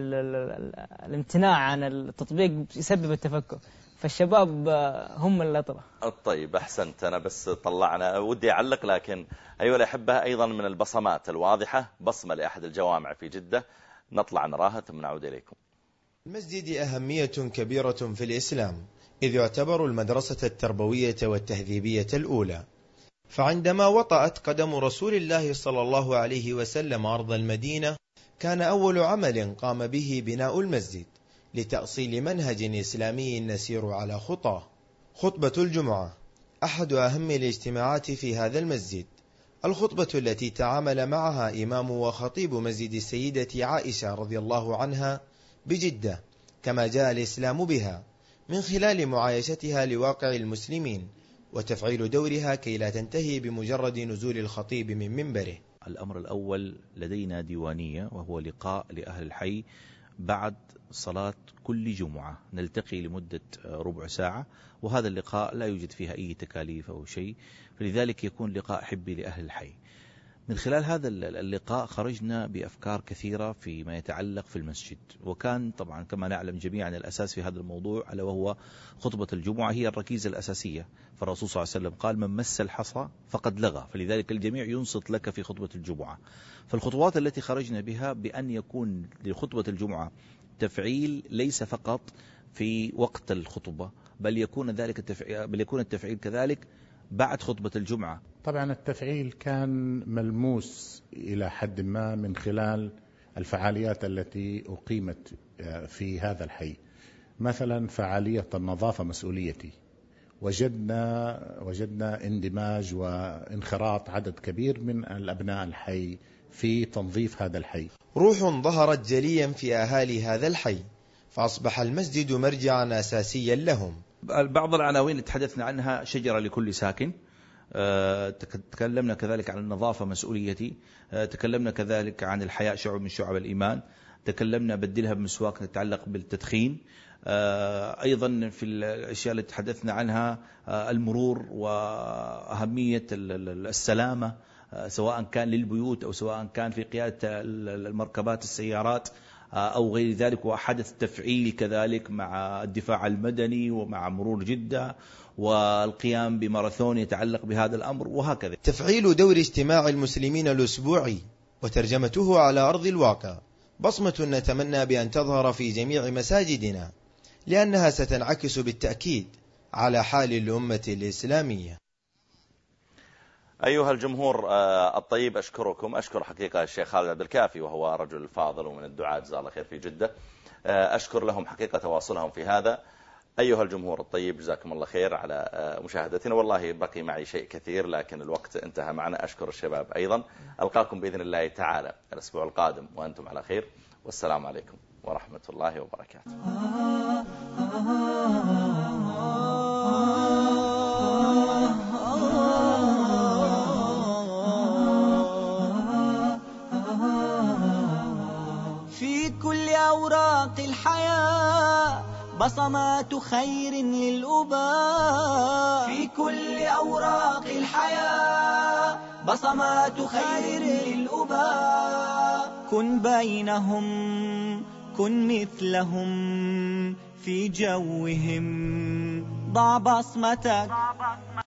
S6: الامتناع عن التطبيق يسبب التفكك، فالشباب هم اللطرة.
S3: طيب أحسنت. أنا بس طلعنا ودي أعلق، لكن أيها الأحبة أيضا من البصمات الواضحة بصمة لأحد الجوامع في جدة، نطلع نراها ثم نعود إليكم.
S14: المسجد أهمية كبيرة في الإسلام، إذ يعتبر المدرسة التربوية والتهذيبية الأولى. فعندما وطأت قدم رسول الله صلى الله عليه وسلم أرض المدينة، كان أول عمل قام به بناء المسجد لتأصيل منهج إسلامي نسير على خطاه. خطبة الجمعة أحد أهم الاجتماعات في هذا المسجد، الخطبة التي تعامل معها إمام وخطيب مسجد السيدة عائشة رضي الله عنها بجدة، كما جاء الإسلام بها، من خلال معايشتها لواقع المسلمين وتفعيل دورها كي لا تنتهي بمجرد نزول الخطيب من منبره.
S10: الأمر الأول لدينا ديوانية، وهو لقاء لأهل الحي بعد صلاة كل جمعة، نلتقي لمدة ربع ساعة، وهذا اللقاء لا يوجد فيها أي تكاليف أو شيء، فلذلك يكون لقاء حبي لأهل الحي. من خلال هذا اللقاء خرجنا بأفكار كثيرة فيما يتعلق في المسجد، وكان طبعا كما نعلم جميعا الأساس في هذا الموضوع ألا وهو خطبة الجمعة هي الركيزة الأساسية، فالرسول صلى الله عليه وسلم قال من مس الحصى فقد لغى، فلذلك الجميع ينصت لك في خطبة الجمعة. فالخطوات التي خرجنا بها بأن يكون لخطبة الجمعة تفعيل ليس فقط في وقت الخطبة، بل يكون التفعيل كذلك بعد خطبة الجمعة.
S15: طبعا التفعيل كان ملموس إلى حد ما من خلال الفعاليات التي أقيمت في هذا الحي، مثلا فعالية النظافة مسؤوليتي، وجدنا اندماج وانخراط عدد كبير من الأبناء الحي في تنظيف هذا الحي.
S14: روح ظهرت جليا في أهالي هذا الحي، فأصبح المسجد مرجعا أساسيا لهم.
S10: بعض العناوين اللي تحدثنا عنها شجرة لكل ساكن، تكلمنا كذلك عن النظافة مسؤوليتي، تكلمنا كذلك عن الحياء شعب من شعب الإيمان، تكلمنا بدلها بمسواك تتعلق بالتدخين، أيضا في الأشياء اللي تحدثنا عنها المرور وأهمية السلامة، سواء كان للبيوت أو سواء كان في قيادة المركبات السيارات أو غير ذلك، وحدث تفعيل كذلك مع الدفاع المدني ومع مرور جدة والقيام بماراثون يتعلق بهذا الأمر، وهكذا.
S14: تفعيل دور اجتماع المسلمين الأسبوعي وترجمته على أرض الواقع بصمة نتمنى بأن تظهر في جميع مساجدنا، لأنها ستنعكس بالتأكيد على حال الأمة الإسلامية.
S3: أيها الجمهور الطيب، أشكركم، أشكر حقيقة الشيخ خالد عبد الكافي وهو رجل فاضل ومن الدعاة جزاه الله خير في جدة، أشكر لهم حقيقة تواصلهم في هذا. أيها الجمهور الطيب، جزاكم الله خير على مشاهدتنا. والله بقي معي شيء كثير لكن الوقت انتهى معنا. أشكر الشباب أيضا. ألقاكم بإذن الله تعالى الأسبوع القادم وأنتم على خير، والسلام عليكم ورحمة الله وبركاته.
S1: في كل أوراق الحياة بصمات خير للأباء، في كل أوراق الحياة بصمات خير للأباء. كن بينهم، كن مثلهم في جوهم، ضع بصمتك.